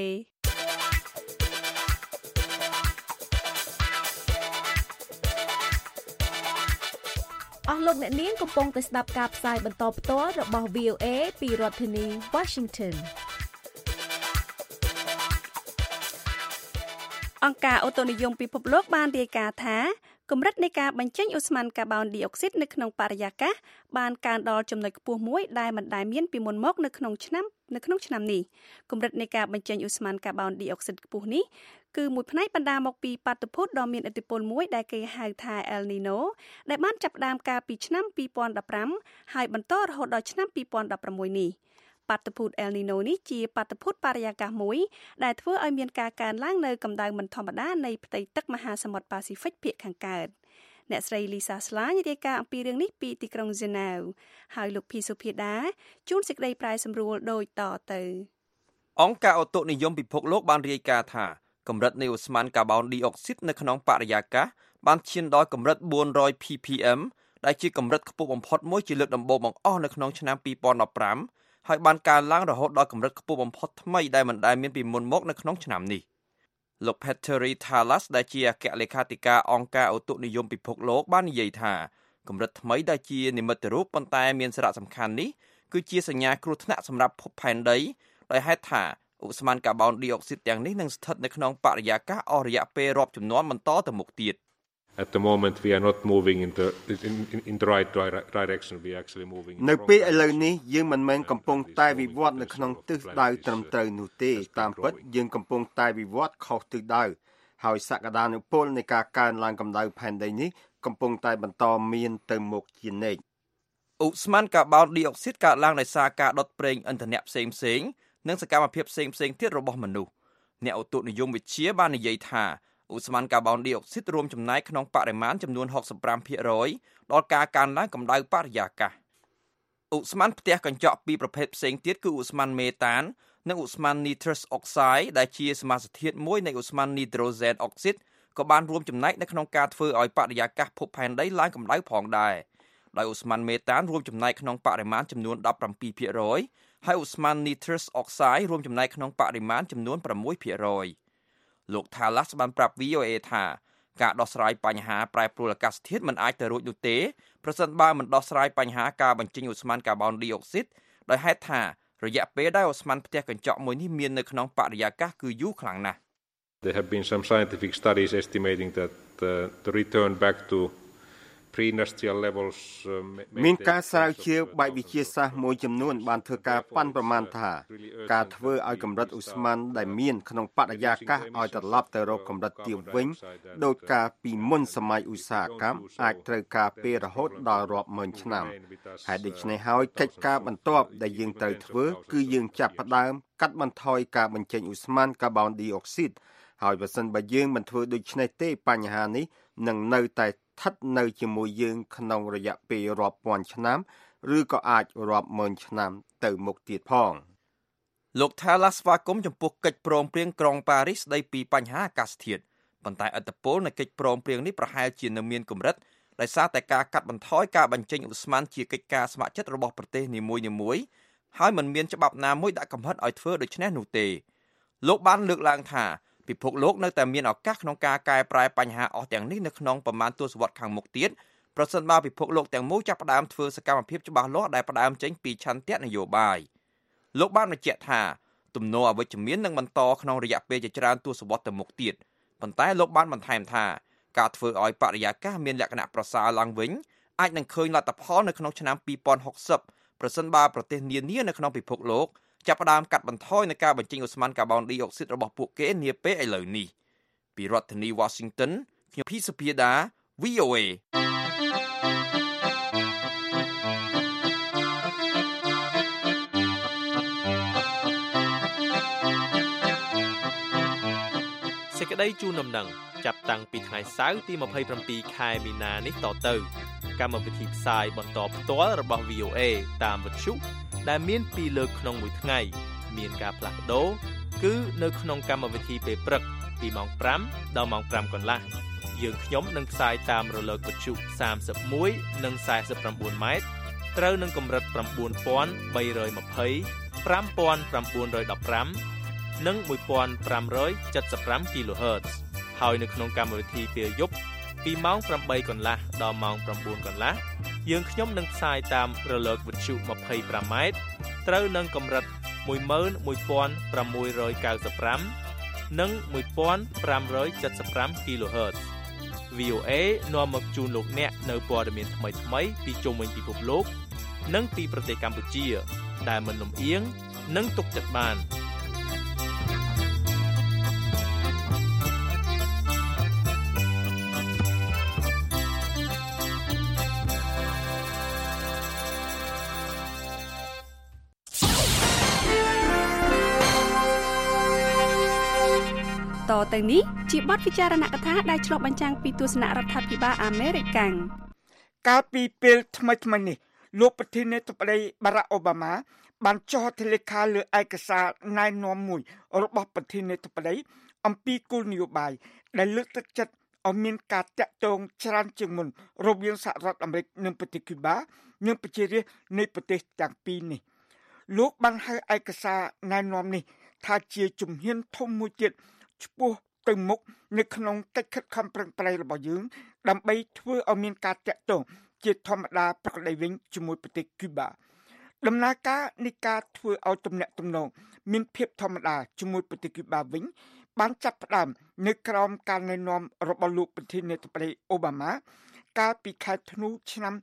អស់លោកអ្នកនាងកំពុងតែស្ដាប់ការផ្សាយបន្តផ្ទាល់របស់ VOA ពីរដ្ឋធានី Washington អង្គការអូតូនិយមពិភពលោកបានរាយការណ៍ថាកម្រិតនៃការបញ្ចេញអូស្មန်កាបូនឌីអុកស៊ីតនៅក្នុងបរិយាកាសបានកើនដល់ចំណុចខ្ពស់មួយដែលមិនដែលមានពីមុនមកនៅក្នុងឆ្នាំនេះកម្រិតនៃការបញ្ចេញអូស្មန်កាបូនឌីអុកស៊ីតខ្ពស់នេះគឺមួយផ្នែកបណ្ដាលមកពីបាតុភូតដ៏មានឥទ្ធិពលមួយដែលគេហៅថា El Nino ដែលបានចាប់ផ្ដើមកាលពីឆ្នាំ2015ហើយបន្តរហូតដល់ឆ្នាំ2016នេះបាតុភូត El Nino នេះជាបាតុភូតបរិយាកាសមួយដែលធ្វើឲ្យមានការកើនឡើងនៅកម្ដៅមិនធម្មតានៃផ្ទៃទឹកមហាសមុទ្រប៉ាស៊ីហ្វិកភាគខាងកើតអ្នកស្រី Lisa Schlein រាយការណ៍អំពីរឿងនេះពីទីក្រុង Geneva ហើយលោកភីសុភាដាជួនសេចក្តីប្រាយសម្រួលដូចតទៅអង្គការអូតូនិយមពិភពលោកបានរាយការណ៍ថាកម្រិតនៃអូស្មန်កាបូនឌីអុកស៊ីតនៅក្នុងបរិយាកាសបានឈានដល់កម្រិត400 ppm ដែលជាកម្រិតខ្ពស់បំផុតមួយជាលើកដំបូងបង្អស់នៅក្នុងឆ្នាំ2015ហើយបានកើនឡើងរហូតដល់កម្រិតខ្ពស់បំផុតថ្មីដែលមិនដែលមានពីមុនមកនៅក្នុងឆ្នាំនេះលោក Petteri Thalas ដែលជាអគ្គលេខាធិការអង្គការអូតូនិយមពិភពលោកបាននិយាយថាកម្រិតថ្មីដែលជានិមិត្តរូបប៉ុន្តែមានសារៈសំខាន់នេះគឺជាសញ្ញាគ្រោះថ្នាក់សម្រាប់ភពផែនដីដោយហេតុថាឧស្ម័នកាបូនឌីអុកស៊ីតទាំងនេះនឹងស្ថិតនៅក្នុងបរិយាកាសអស់រយៈពេលរាប់ជំនាន់បន្តទៅមុខទៀត At the moment we are not moving in the right direction, we are actually moving នៅពេលឥឡូវនេះយើងមិនមែនកំពុងតែវិវត្តនៅក្នុងទិសដៅត្រឹមត្រូវនោះទេតាមពិតយើងកំពុងតែវិវត្តខុសទិសដៅហើយសក្តានុពលនៃការកើនឡើងកម្ដៅផែនដីនេះកំពុងតែបន្តមានទៅមុខជានិច្ច ឧស្ម័នកាបូនឌីអុកស៊ីតកើតឡើងដោយសារការដុតប្រេងឥន្ធនៈផ្សេងៗនិងសកម្មភាពផ្សេងៗទៀតរបស់មនុស្សអ្នកឧតុនិយមវិទ្យាបាននិយាយថាឧស្ម័នកាបូនឌីអុកស៊ីតរួមចំណែកក្នុងបរិមាណចំនួន 65% ដល់ការកើនឡើងកម្ដៅបរិយាកាសឧស្ម័នផ្ទះកញ្ចក់ពីរប្រភេទផ្សេងទៀតគឺឧស្ម័នមេតាននិងឧស្ម័ន nitrous oxide ដែលជាសមាសធាតុមួយនៃឧស្ម័ន nitrogen oxide ក៏បានរួមចំណែកនៅក្នុងការធ្វើឲ្យបរិយាកាសភពផែនដីឡើងកម្ដៅផងដែរដោយឧស្ម័នមេតានរួមចំណែកក្នុងបរិមាណចំនួន 17% ហើយឧស្ម័ន nitrous oxide រួមចំណែកក្នុងបរិមាណចំនួន 6% លោក Thalas បានប្រាប់ VOA ថាការដោះស្រាយបញ្ហាប្រែប្រួលអាកាសធាតុមិនអាចទៅរួចនោះទេប្រសិនបើមិនដោះស្រាយបញ្ហាការបញ្ចេញឧស្ម័នកាបូនឌីអុកស៊ីតដោយហេតុថារយៈពេលដែលឧស្ម័នផ្ទះកញ្ចក់មួយនេះមាននៅក្នុងបរិយាកាសគឺយូរខ្លាំងណាស់ There have been some scientific studies estimating that the return back to pre-industrial levels មានការស្រាវជ្រាវបែបវិទ្យាសាស្ត្រមួយចំនួនបានធ្វើការប៉ាន់ប្រមាណថាការធ្វើឲ្យកម្រិតឧស្ម័នដែលមានក្នុងបរិយាកាសឲ្យត្រឡប់ទៅរកកម្រិតទាបវិញដោយការពីមុនសម័យឧស្សាហកម្មអាចត្រូវការពេលរហូតដល់រាប់ម៉ឺនឆ្នាំហើយដូច្នេះហើយកិច្ចការបន្ទាប់ដែលយើងត្រូវធ្វើគឺយើងចាប់ផ្ដើមកាត់បន្ថយការបញ្ចេញឧស្ម័នកាបូនឌីអុកស៊ីតហើយបើសិនបើយើងមិនធ្វើដូច្នេះទេបញ្ហានេះនឹងនៅតែស្ថិតនៅជាមួយយើងក្នុងរយៈពេលរាប់ពាន់ឆ្នាំឬក៏អាចរាប់ម៉ឺនឆ្នាំទៅមុខទៀតផងលោក Thalas ស្វាគមន៍ចំពោះកិច្ចព្រមព្រៀងក្រុងប៉ារីសស្ដីពីបញ្ហាអាកាសធាតុប៉ុន្តែឥទ្ធិពលនៃកិច្ចព្រមព្រៀងនេះប្រហែលជានៅមានកម្រិតដោយសារតែការកាត់បន្ថយការបញ្ចេញឧស្ម័នជាកិច្ចការស្ម័គ្រចិត្តរបស់ប្រទេសនីមួយៗហើយមិនមានច្បាប់ណាមួយដាក់កំហិតឲ្យធ្វើដូច្នេះនោះទេលោកបានលើកឡើងថាពិភពលោកនៅតែមានឱកាសក្នុងការកែប្រែបញ្ហាអស់ទាំងនេះនៅក្នុងប្រមាណទសវត្សរ៍ខាងមុខទៀតប្រសិនបើពិភពលោកទាំងមូលចាប់ផ្ដើមធ្វើសកម្មភាពច្បាស់លាស់ដែលផ្ដើមចេញពីឆន្ទៈនយោបាយលោកបានបញ្ជាក់ថាទំនោរអវិជ្ជមាននឹងបន្តក្នុងរយៈពេលជាច្រើនទសវត្សរ៍ទៅមុខទៀតប៉ុន្តែលោកបានបន្ថែមថាការធ្វើឲ្យបរិយាកាសមានលក្ខណៈប្រសើរឡើងវិញអាចនឹងឃើញលទ្ធផលនៅក្នុងឆ្នាំ2060ប្រសិនបើប្រទេសនានានៅក្នុងពិភពលោកចាប់ផ្ដើមកាត់បន្ថយនៃការបញ្ចេញឧស្ម័នកាបូនឌីអុកស៊ីតរបស់ពួកគេនាពេលឥឡូវនេះពីរដ្ឋធានី Washington ខ្ញុំភីសុភាដា VOA សេចក្តីជូនដំណឹងចាប់តាំងពីថ្ងៃសៅរ៍ទី27ខែមីនានេះតទៅកម្មវិធីផ្សាយបន្តផ្ទាល់របស់ VOA តាមវិទ្យុដែលមាន2លើកក្នុងមួយថ្ងៃមានការផ្លាស់ប្ដូរគឺនៅក្នុងកម្មវិធីពេលព្រឹកពីម៉ោង5ដល់ម៉ោង5កន្លះយើងខ្ញុំនឹងផ្សាយតាមរលកវិទ្យុ31និង49ម៉ែត្រត្រូវនឹងកម្រិត 9320 5915 និង 1575 kHz ហើយនៅក្នុងកម្មវិធីពេលយប់ពីម៉ោង8កន្លះដល់ម៉ោង9កន្លះយើងខ្ញុំនឹងផ្សាយតាមរលកវិទ្យុ25ម៉ែត្រត្រូវនឹងកម្រិត 11695 និង 1575 kHz VOA នាំមកជូនលោកអ្នកនៅព័ត៌មានថ្មីៗពីជុំវិញពិភពលោកនិងពីប្រទេសកម្ពុជាដែលមិនលំអៀងនិងទុកចិត្តបានតទៅនេះជាបទពិចារណកថាដែលឆ្លុះបញ្ចាំងពីទស្សនៈរដ្ឋាភិបាលអាមេរិកកាលពីពេលថ្មីៗនេះលោកប្រធានាធិបតីបារ៉ាក់អូបាម៉ាបានចុះហត្ថលេខាលើឯកសារណែនាំមួយរបស់ប្រធានាធិបតីអំពីគោលនយោបាយដែលលើកទឹកចិត្តឲ្យមានការតាក់ទងច្រើនជាងមុនរវាងសហរដ្ឋអាមេរិកនិងប្រទេសគូបានិងប្រជារាស្ត្រនៃប្រទេសទាំងពីរនេះលោកបានហៅឯកសារណែនាំនេះថាជាជំហានធំមួយទៀតឆ្ពោះទៅមុខនៅក្នុងកិច្ចខិតខំប្រឹងប្រែងរបស់យើងដើម្បីធ្វើឲ្យមានការតាក់ទងជាធម្មតាប្រក្រតីវិញជាមួយប្រទេសគូបាដំណើរការនៃការធ្វើឲ្យទំនាក់ទំនងមានភាពធម្មតាជាមួយប្រទេសគូបាវិញបានចាប់ផ្ដើមនៅក្រោមការណែនាំរបស់លោកប្រធានាធិបតីអូបាម៉ាកាលពីខែធ្នូឆ្នាំ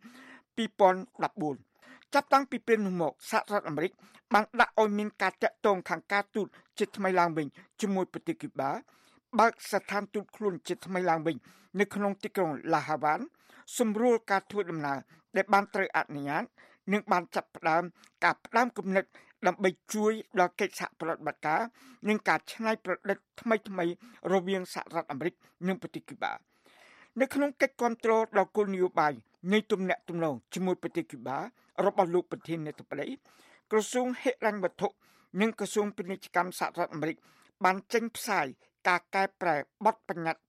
2014ចាប់តាំងពីពេលនោះមកសហរដ្ឋអាមេរិកបានដាក់ឲ្យមានការតាក់ទងខាងការទូតជាថ្មីឡើងវិញជាមួយប្រទេសគូបាបើកស្ថានទូតខ្លួនជាថ្មីឡើងវិញនៅក្នុងទីក្រុងឡាហាវ៉ានសម្រួលការធ្វើដំណើរដែលបានត្រូវអនុញ្ញាតនិងបានចាប់ផ្ដើមការផ្ដើមគំនិតដើម្បីជួយដល់កិច្ចសហប្រតិបត្តិការនិងការច្នៃប្រឌិតថ្មីៗរវាងសហរដ្ឋអាមេរិកនិងប្រទេសគូបានៅក្នុងកិច្ចគាំទ្រដល់គោលនយោបាយនៃទំនាក់ទំនងជាមួយប្រទេសគូបារបស់លោកប្រធានាធិបតីក្រសួងហិរញ្ញវត្ថុនិងក្រសួងពាណិជ្ជកម្មសហរដ្ឋអាមេរិកបានចេញផ្សាយការកែប្រែបទបញ្ញត្តិ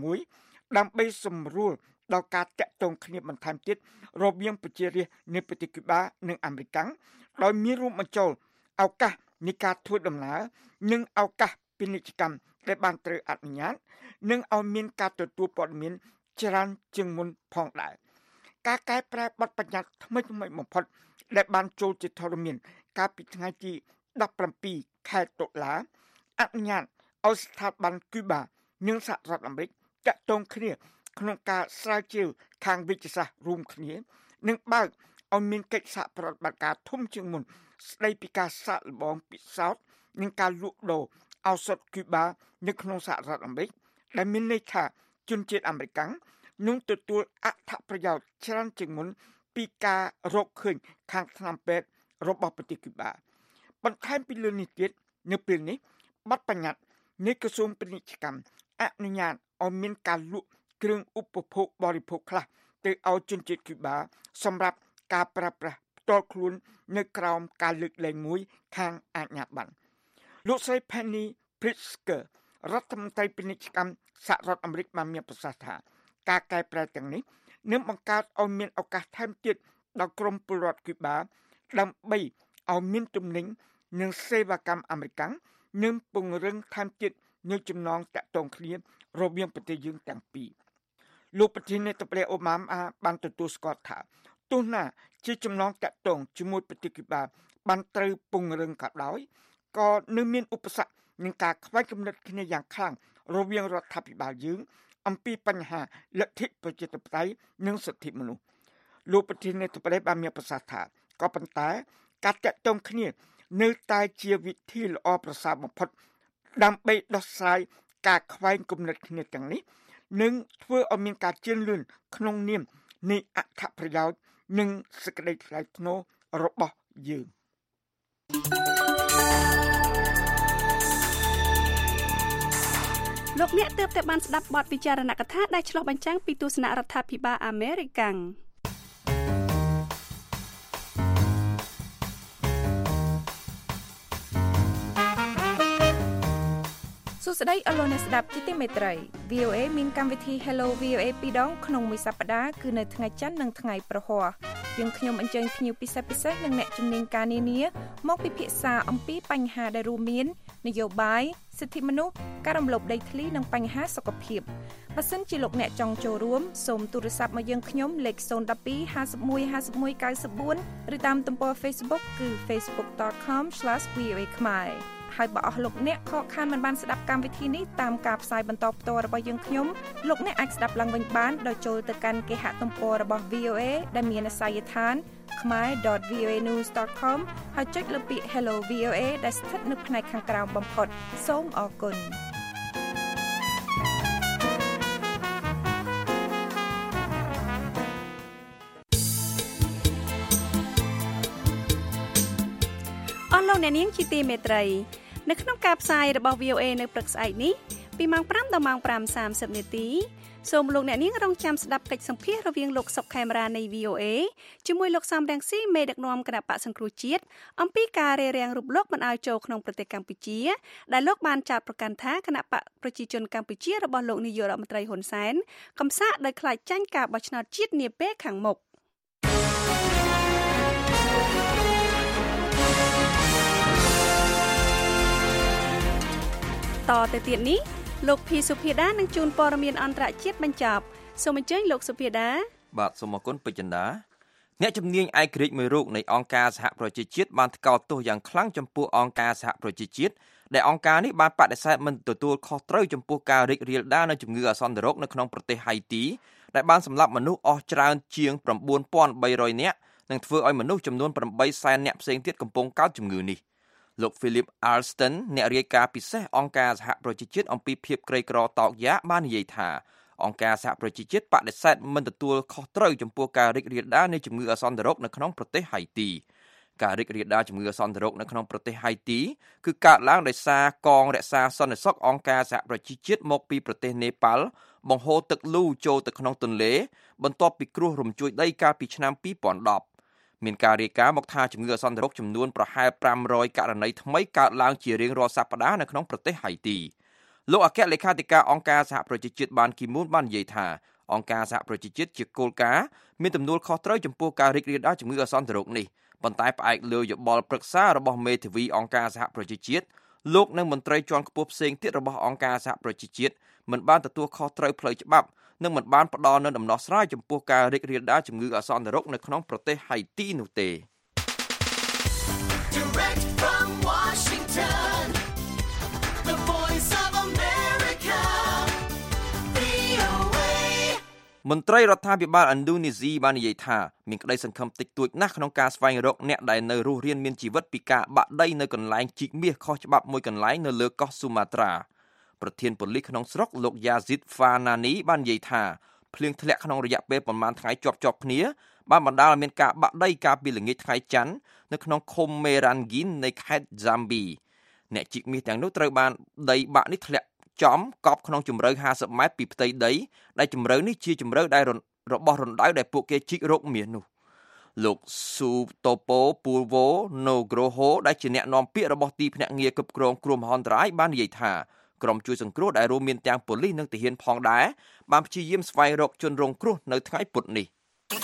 6ដើម្បីសម្រួលដល់ការតាក់ទងគ្នាបន្ថែមទៀតរវាងប្រជារាស្ត្រនៃប្រទេសគូបានិងអាមេរិកដោយមានរួមបញ្ចូលឱកាសនៃការធ្វើដំណើរនិងឱកាសពាណិជ្ជកម្មដែលបានត្រូវអនុញ្ញាតនិងឲ្យមានការទទួលព័ត៌មានច្រើនជាងមុនផងដែរការកែប្រែបទបញ្ញត្តិថ្មីៗបំផុតដែលបានចូលជាធរមានកាលពីថ្ងៃទី17ខែតុលាអនុញ្ញាតឲ្យស្ថាប័នគូបានិងសហរដ្ឋអាមេរិកតាក់ទងគ្នាក្នុងការស្រាវជ្រាវខាងវិទ្យាសាស្ត្ររួមគ្នានិងបើកឲ្យមានកិច្ចសហប្រតិបត្តិការធំជាងមុនស្ដីពីការសាកល្បងពិសោធន៍និងការលក់ដូរឱសថគូបានៅក្នុងសហរដ្ឋអាមេរិកដែលមានន័យថាជនជាតិអាមេរិកនឹងទទួលអត្ថប្រយោជន៍ច្រើនជាងមុនពីការរកឃើញខាងថ្នាំពេទ្យរបស់ប្រទេសគូបាបន្ថែមពីលើនេះទៀតនៅពេលនេះបទបញ្ញត្តិនៃក្រសួងពាណិជ្ជកម្មអនុញ្ញាតឲ្យមានការលក់គ្រឿងឧបភោគបរិភោគខ្លះទៅឲ្យជនជាតិគូបាសម្រាប់ការប្រើប្រាស់ផ្ទាល់ខ្លួននៅក្រោមការលើកលែងមួយខាងអាជ្ញាប័ណ្ណលោកស្រី Penny Pritzker រដ្ឋមន្ត្រីពាណិជ្ជកម្មសហរដ្ឋអាមេរិកបានមានប្រសាសន៍ថាការកែប្រែទាំងនេះនឹងបង្កើតឲ្យមានឱកាសថែមទៀតដល់ក្រុមពលរដ្ឋគូបាដើម្បីឲ្យមានទំនិញនិងសេវាកម្មអាមេរិកនិងពង្រឹងថែមទៀតនៅចំណងតាក់ទងគ្នារវាងប្រទេសយើងទាំងពីរលោកប្រធានាធិបតីអូបាម៉ាបានទទួលស្គាល់ថាទោះណាជាចំណងតាក់ទងជាមួយប្រទេសគូបាបានត្រូវពង្រឹងក៏ដោយក៏នៅមានឧបសគ្គនឹងការខ្វែងគំនិតគ្នាយ៉ាងខ្លាំងរវាងរដ្ឋាភិបាលយើងអំពីបញ្ហាលទ្ធិប្រជាធិបតេយ្យនិងសិទ្ធិមនុស្សលោកប្រធានាធិបតីបានមានប្រសាសន៍ថាក៏ប៉ុន្តែការតាក់ទងគ្នានៅតែជាវិធីល្អប្រសើរបំផុតដើម្បីដោះស្រាយការខ្វែងគំនិតគ្នាទាំងនេះនិងធ្វើឲ្យមានការជឿនលឿនក្នុងនាមនៃអត្ថប្រយោជន៍និងសេចក្តីថ្លៃថ្នូររបស់យើងលោកអ្នកទើបតែបានស្ដាប់បទពិចារណកថាដែលឆ្លុះបញ្ចាំងពីទស្សនៈរដ្ឋាភិបាលអាមេរិកសួស្តីអរលោកអ្នកស្ដាប់ជាទីមេត្រី VOA មានកម្មវិធី Hello VOA ពីរដងក្នុងមួយសប្តាហ៍គឺនៅថ្ងៃច័ន្ទនិងថ្ងៃប្រហ័សយើងខ្ញុំអញ្ជើញភ្ញៀវពិសេសនិងអ្នកជំនាញការនានាមកពិភាក្សាអំពីបញ្ហាដែលរួមមាននយោបាយសិទ្ធិមនុស្សការរំលោភដីធ្លីនិងបញ្ហាសុខភាពបើសិនជាលោកអ្នកចង់ចូលរួមសូមទូរស័ព្ទមកយើងខ្ញុំលេខ012 51 51 94ឬតាមទំព័រ Facebook គឺ facebook.com/voa ខ្មែរហើយបើអស់លោកអ្នកខកខានមិនបានស្ដាប់កម្មវិធីនេះតាមការផ្សាយបន្តផ្ទាល់របស់យើងខ្ញុំលោកអ្នកអាចស្ដាប់ឡើងវិញបានដោយចូលទៅកាន់គេហទំព័ររបស់ VOA ដែលមានអាសយដ្ឋាន khmer.voanews.com ហើយចុចលើពាក្យ Hello VOA ដែលស្ថិតនៅផ្នែកខាងក្រោមបំផុតសូមអរគុណអស់លោកអ្នកនាងជាទីមេត្រីនៅក្នុងការផ្សាយរបស់ VOA នៅព្រឹកស្អែកនេះពីម៉ោង5ដល់ម៉ោង 5:30 នាទីសូមលោកអ្នកនាងរងចាំស្ដាប់កិច្ចសម្ភាសន៍រវាងលោកសុកខេមរានៃ VOA ជាមួយលោកសំរងស៊ីមេដឹកនាំគណៈបក្សសង្គ្រោះជាតិអំពីការរារាំងរូបលោកមិនឲ្យចូលក្នុងប្រទេសកម្ពុជាដែលលោកបានចោទប្រកាន់ថាគណៈបក្សប្រជាជនកម្ពុជារបស់លោកនាយករដ្ឋមន្ត្រីហ៊ុនសែនកំសាកដោយខ្លាចចាញ់ការបោះឆ្នោតជាតិនាពេលខាងមុខតទៅទៀតនេះលោកភីសុភាដានឹងជួនព័ត៌មានអន្តរជាតិបញ្ចប់សូមអញ្ជើញលោកសុភាដាបាទសូមអរគុណពេជ្រចិន្តាអ្នកជំនាញឯករាជ្យមួយរូបនៃអង្គការសហប្រជាជាតិបានថ្កោលទោសយ៉ាងខ្លាំងចំពោះអង្គការសហប្រជាជាតិដែលអង្គការនេះបានបដិសេធមិនទទួលខុសត្រូវចំពោះការរីករាលដាលនៃជំងឺអាសន្នរោគនៅក្នុងប្រទេសហៃទីដែលបានសម្លាប់មនុស្សអស់ច្រើនជាង 9,300 នាក់និងធ្វើឲ្យមនុស្សចំនួន 800,000 នាក់ផ្សេងទៀតកំពុងកើតជំងឺនេះលោក Philip Alston អ្នករាយការណ៍ពិសេសអង្គការសហប្រជាជាតិអំពីភាពក្រីក្រតោកយ៉ាបាននិយាយថាអង្គការសហប្រជាជាតិបដិសេធមិនទទួលខុសត្រូវចំពោះការរីករាលដាលនៃជំងឺអាសន្នរោគនៅក្នុងប្រទេសហៃទីការរីករាលដាលជំងឺអាសន្នរោគនៅក្នុងប្រទេសហៃទីគឺកើតឡើងដោយសារកងរក្សាសន្តិសុខអង្គការសហប្រជាជាតិមកពីប្រទេសនេប៉ាល់បង្ហូរទឹកលូចូលទៅក្នុងទន្លេបន្ទាប់ពីគ្រោះរំជួយដីកាលពីឆ្នាំ2010មានការរាយការណ៍មកថាជំងឺអាសន្នរោគចំនួនប្រហែល500ករណីថ្មីកើតឡើងជារៀងរាល់សប្តាហ៍នៅក្នុងប្រទេសហៃទីលោកអគ្គលេខាធិការអង្គការសហប្រជាជាតិបានគីមូនបាននិយាយថាអង្គការសហប្រជាជាតិជាគោលការណ៍មានទំនួលខុសត្រូវចំពោះការរីករាលដាលជំងឺអាសន្នរោគនេះប៉ុន្តែផ្អែកលើយោបល់ប្រឹក្សារបស់មេធាវីអង្គការសហប្រជាជាតិលោកនិងមន្ត្រីជាន់ខ្ពស់ផ្សេងទៀតរបស់អង្គការសហប្រជាជាតិមិនបានទទួលខុសត្រូវផ្លូវច្បាប់និងមិនបានផ្ដល់នូវដំណោះស្រាយចំពោះការរីករាលដាលជំងឺអាសន្នរោគនៅក្នុងប្រទេសហៃទីនោះទេមន្ត្រីរដ្ឋាភិបាលឥណ្ឌូនេស៊ីបាននិយាយថាមានក្តីសង្ឃឹមតិចតួចណាស់ក្នុងការស្វែងរកអ្នកដែលនៅរស់រានមានជីវិតពីការបាក់ដីនៅកន្លែងជីកមាសខុសច្បាប់មួយកន្លែងនៅលើកោះស៊ូម៉ាត្រាប្រធានប៉ូលីសក្នុងស្រុកលោកយ៉ាស៊ីតហ្វាណានីបាននិយាយថាភ្លៀងធ្លាក់ក្នុងរយៈពេលប្រមាណថ្ងៃជាប់ៗគ្នាបានបណ្ដាលឲ្យមានការបាក់ដីកាលពីល្ងាចថ្ងៃច័ន្ទនៅក្នុងឃុំមេរ៉ាន់ហ្គីននៃខេត្តហ្សាំប៊ីអ្នកជីកមាសទាំងនោះត្រូវបានដីបាក់នេះធ្លាក់ចំកប់ក្នុងជម្រៅ50ម៉ែត្រពីផ្ទៃដីដែលជម្រៅនេះជាជម្រៅដែលរបស់រណ្ដៅដែលពួកគេជីករកមាសនោះលោកស៊ូតូប៉ូពូលវ៉ូណូក្រូហូដែលជាអ្នកនាំពាក្យរបស់ទីភ្នាក់ងារគ្រប់គ្រងគ្រោះមហន្តរាយបាននិយាយថាក្រុមជួយសង្គ្រោះដែលរួមមានទាំងប៉ូលីសនិងទាហានផងដែរបានព្យាយាមស្វែងរកជនរងគ្រោះនៅថ្ងៃពុធនេះ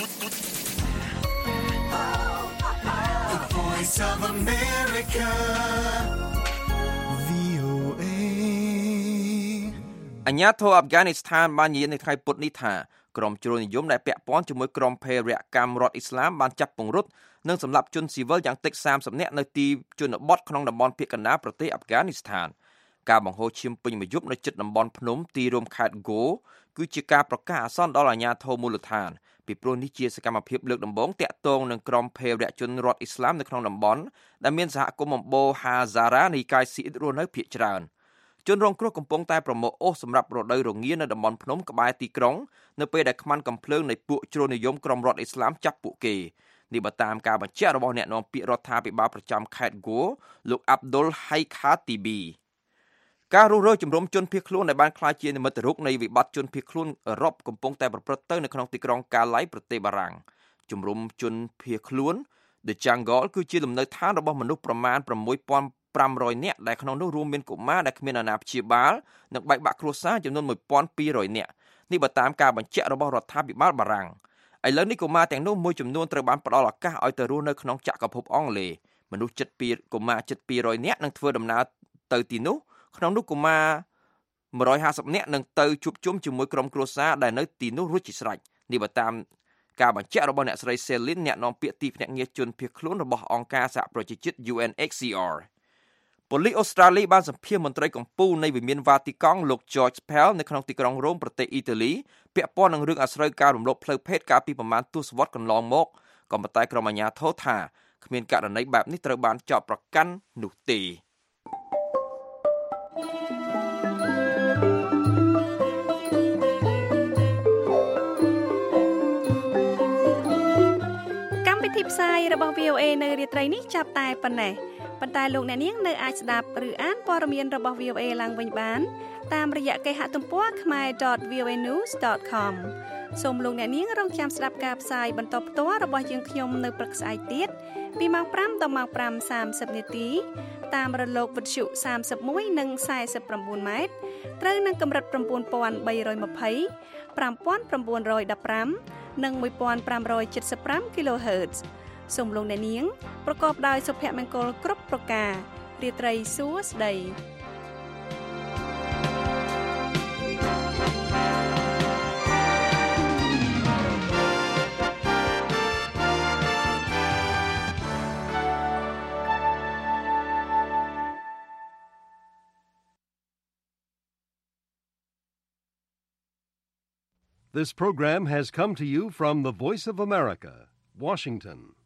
អាញាធរអាហ្វហ្គានីស្ថានបាននិយាយនៅថ្ងៃពុធនេះថាក្រុមជ្រុលនិយមដែលពាក់ព័ន្ធជាមួយក្រុមភេរវកម្មរដ្ឋអ៊ីស្លាមបានចាប់ពង្រត់និងសម្លាប់ជនស៊ីវិលយ៉ាងតិច30នាក់នៅទីជនបទក្នុងតំបន់ភាគកណ្ដាលប្រទេសអាហ្វហ្គានីស្ថានការបង្ហូរឈាមពេញមួយយប់នៅជិតតំបន់ភ្នំទីរួមខេត្តហ្គោគឺជាការប្រកាសអាសន្នដល់អាញាធរមូលដ្ឋានពីព្រោះនេះជាសកម្មភាពលើកដំបូងតាក់ទងនឹងក្រុមភេរវជនរដ្ឋអ៊ីស្លាមនៅក្នុងតំបន់ដែលមានសហគមន៍អំបូរហាហ្សារ៉ានៃកាយស៊ីអ៊ីតរស់នៅភាគច្រើនជនរងគ្រោះកំពុងតែប្រមូលអូសសម្រាប់រដូវរងានៅតំបន់ភ្នំក្បែរទីក្រុងនៅពេលដែលខ្មាន់កំភ្លើងនៃពួកជ្រុលនិយមក្រុមរដ្ឋអ៊ីស្លាមចាប់ពួកគេនេះបើតាមការបញ្ជាក់របស់អ្នកនាំពាក្យរដ្ឋាភិបាលប្រចាំខេត្តហ្គោលោកអាប់ឌុលហៃខាទីប៊ីការរុះរើជំរំជនភៀសខ្លួនដែលបានក្លាយជានិមិត្តរូបនៃវិបត្តិជនភៀសខ្លួនអឺរ៉ុបកំពុងតែប្រព្រឹត្តទៅនៅក្នុងទីក្រុងកាឡៃប្រទេសបារាំងជំរំជនភៀសខ្លួន The Jungle គឺជាលំនៅឋានរបស់មនុស្សប្រមាណ 6,500 នាក់ដែលក្នុងនោះរួមមានកុមារដែលគ្មានអាណាព្យាបាលនិងបែកបាក់គ្រួសារចំនួន 1,200 នាក់នេះបើតាមការបញ្ជាក់របស់រដ្ឋាភិបាលបារាំងឥឡូវនេះកុមារទាំងនោះមួយចំនួនត្រូវបានផ្ដល់ឱកាសឲ្យទៅរស់នៅក្នុងចក្រភពអង់គ្លេសមនុស្សកុមារជិត200នាក់នឹងធ្វើដំណើរទៅទីនោះក្នុងនោះកុមារ150នាក់នឹងទៅជួបជុំជាមួយក្រុមគ្រួសារដែលនៅទីនោះរួចជាស្រេចនេះបើតាមការបញ្ជាក់របស់អ្នកស្រី Celine អ្នកនាំពាក្យទីភ្នាក់ងារជនភៀសខ្លួនរបស់អង្គការសហប្រជាជាតិ UNHCR ប៉ូលីសអូស្ត្រាលីបានសម្ភាសន៍មន្ត្រីកម្ពុជានៃវិមានវ៉ាទីកង់លោក George Pell នៅក្នុងទីក្រុងរ៉ូមប្រទេសអ៊ីតាលីពាក់ព័ន្ធនឹងរឿងអាស្រូវការរំលោភផ្លូវភេទកាលពីប្រមាណទសវត្សរ៍កន្លងមកក៏ប៉ុន្តែក្រុមអាជ្ញាធរថាគ្មានករណីបែបនេះត្រូវបានចោទប្រកាន់នោះទេផ្សាយរបស់ VOA នៅរាត្រីនេះចាប់តែប៉ុណ្ណេះប៉ុន្តែលោកអ្នកនាងនៅអាចស្ដាប់ឬអានព័ត៌មានរបស់ VOA ឡើងវិញបានតាមរយៈគេហទំព័រ khmer.voanews.com សូមលោកអ្នកនាងរងចាំស្ដាប់ការផ្សាយបន្តផ្ទាល់របស់យើងខ្ញុំនៅព្រឹកស្អែកទៀតពីម៉ោង5ដល់ម៉ោង 5:30 នាទីតាមរលកវិទ្យុ31និង49ម៉ែត្រត្រូវនឹងកម្រិត 9320 5915 និង 1575 kHz សូមលោកអ្នកនាងប្រកបដោយសុភមង្គលគ្រប់ប្រការរាត្រីសួស្តី This program has come to you from the Voice of America, Washington.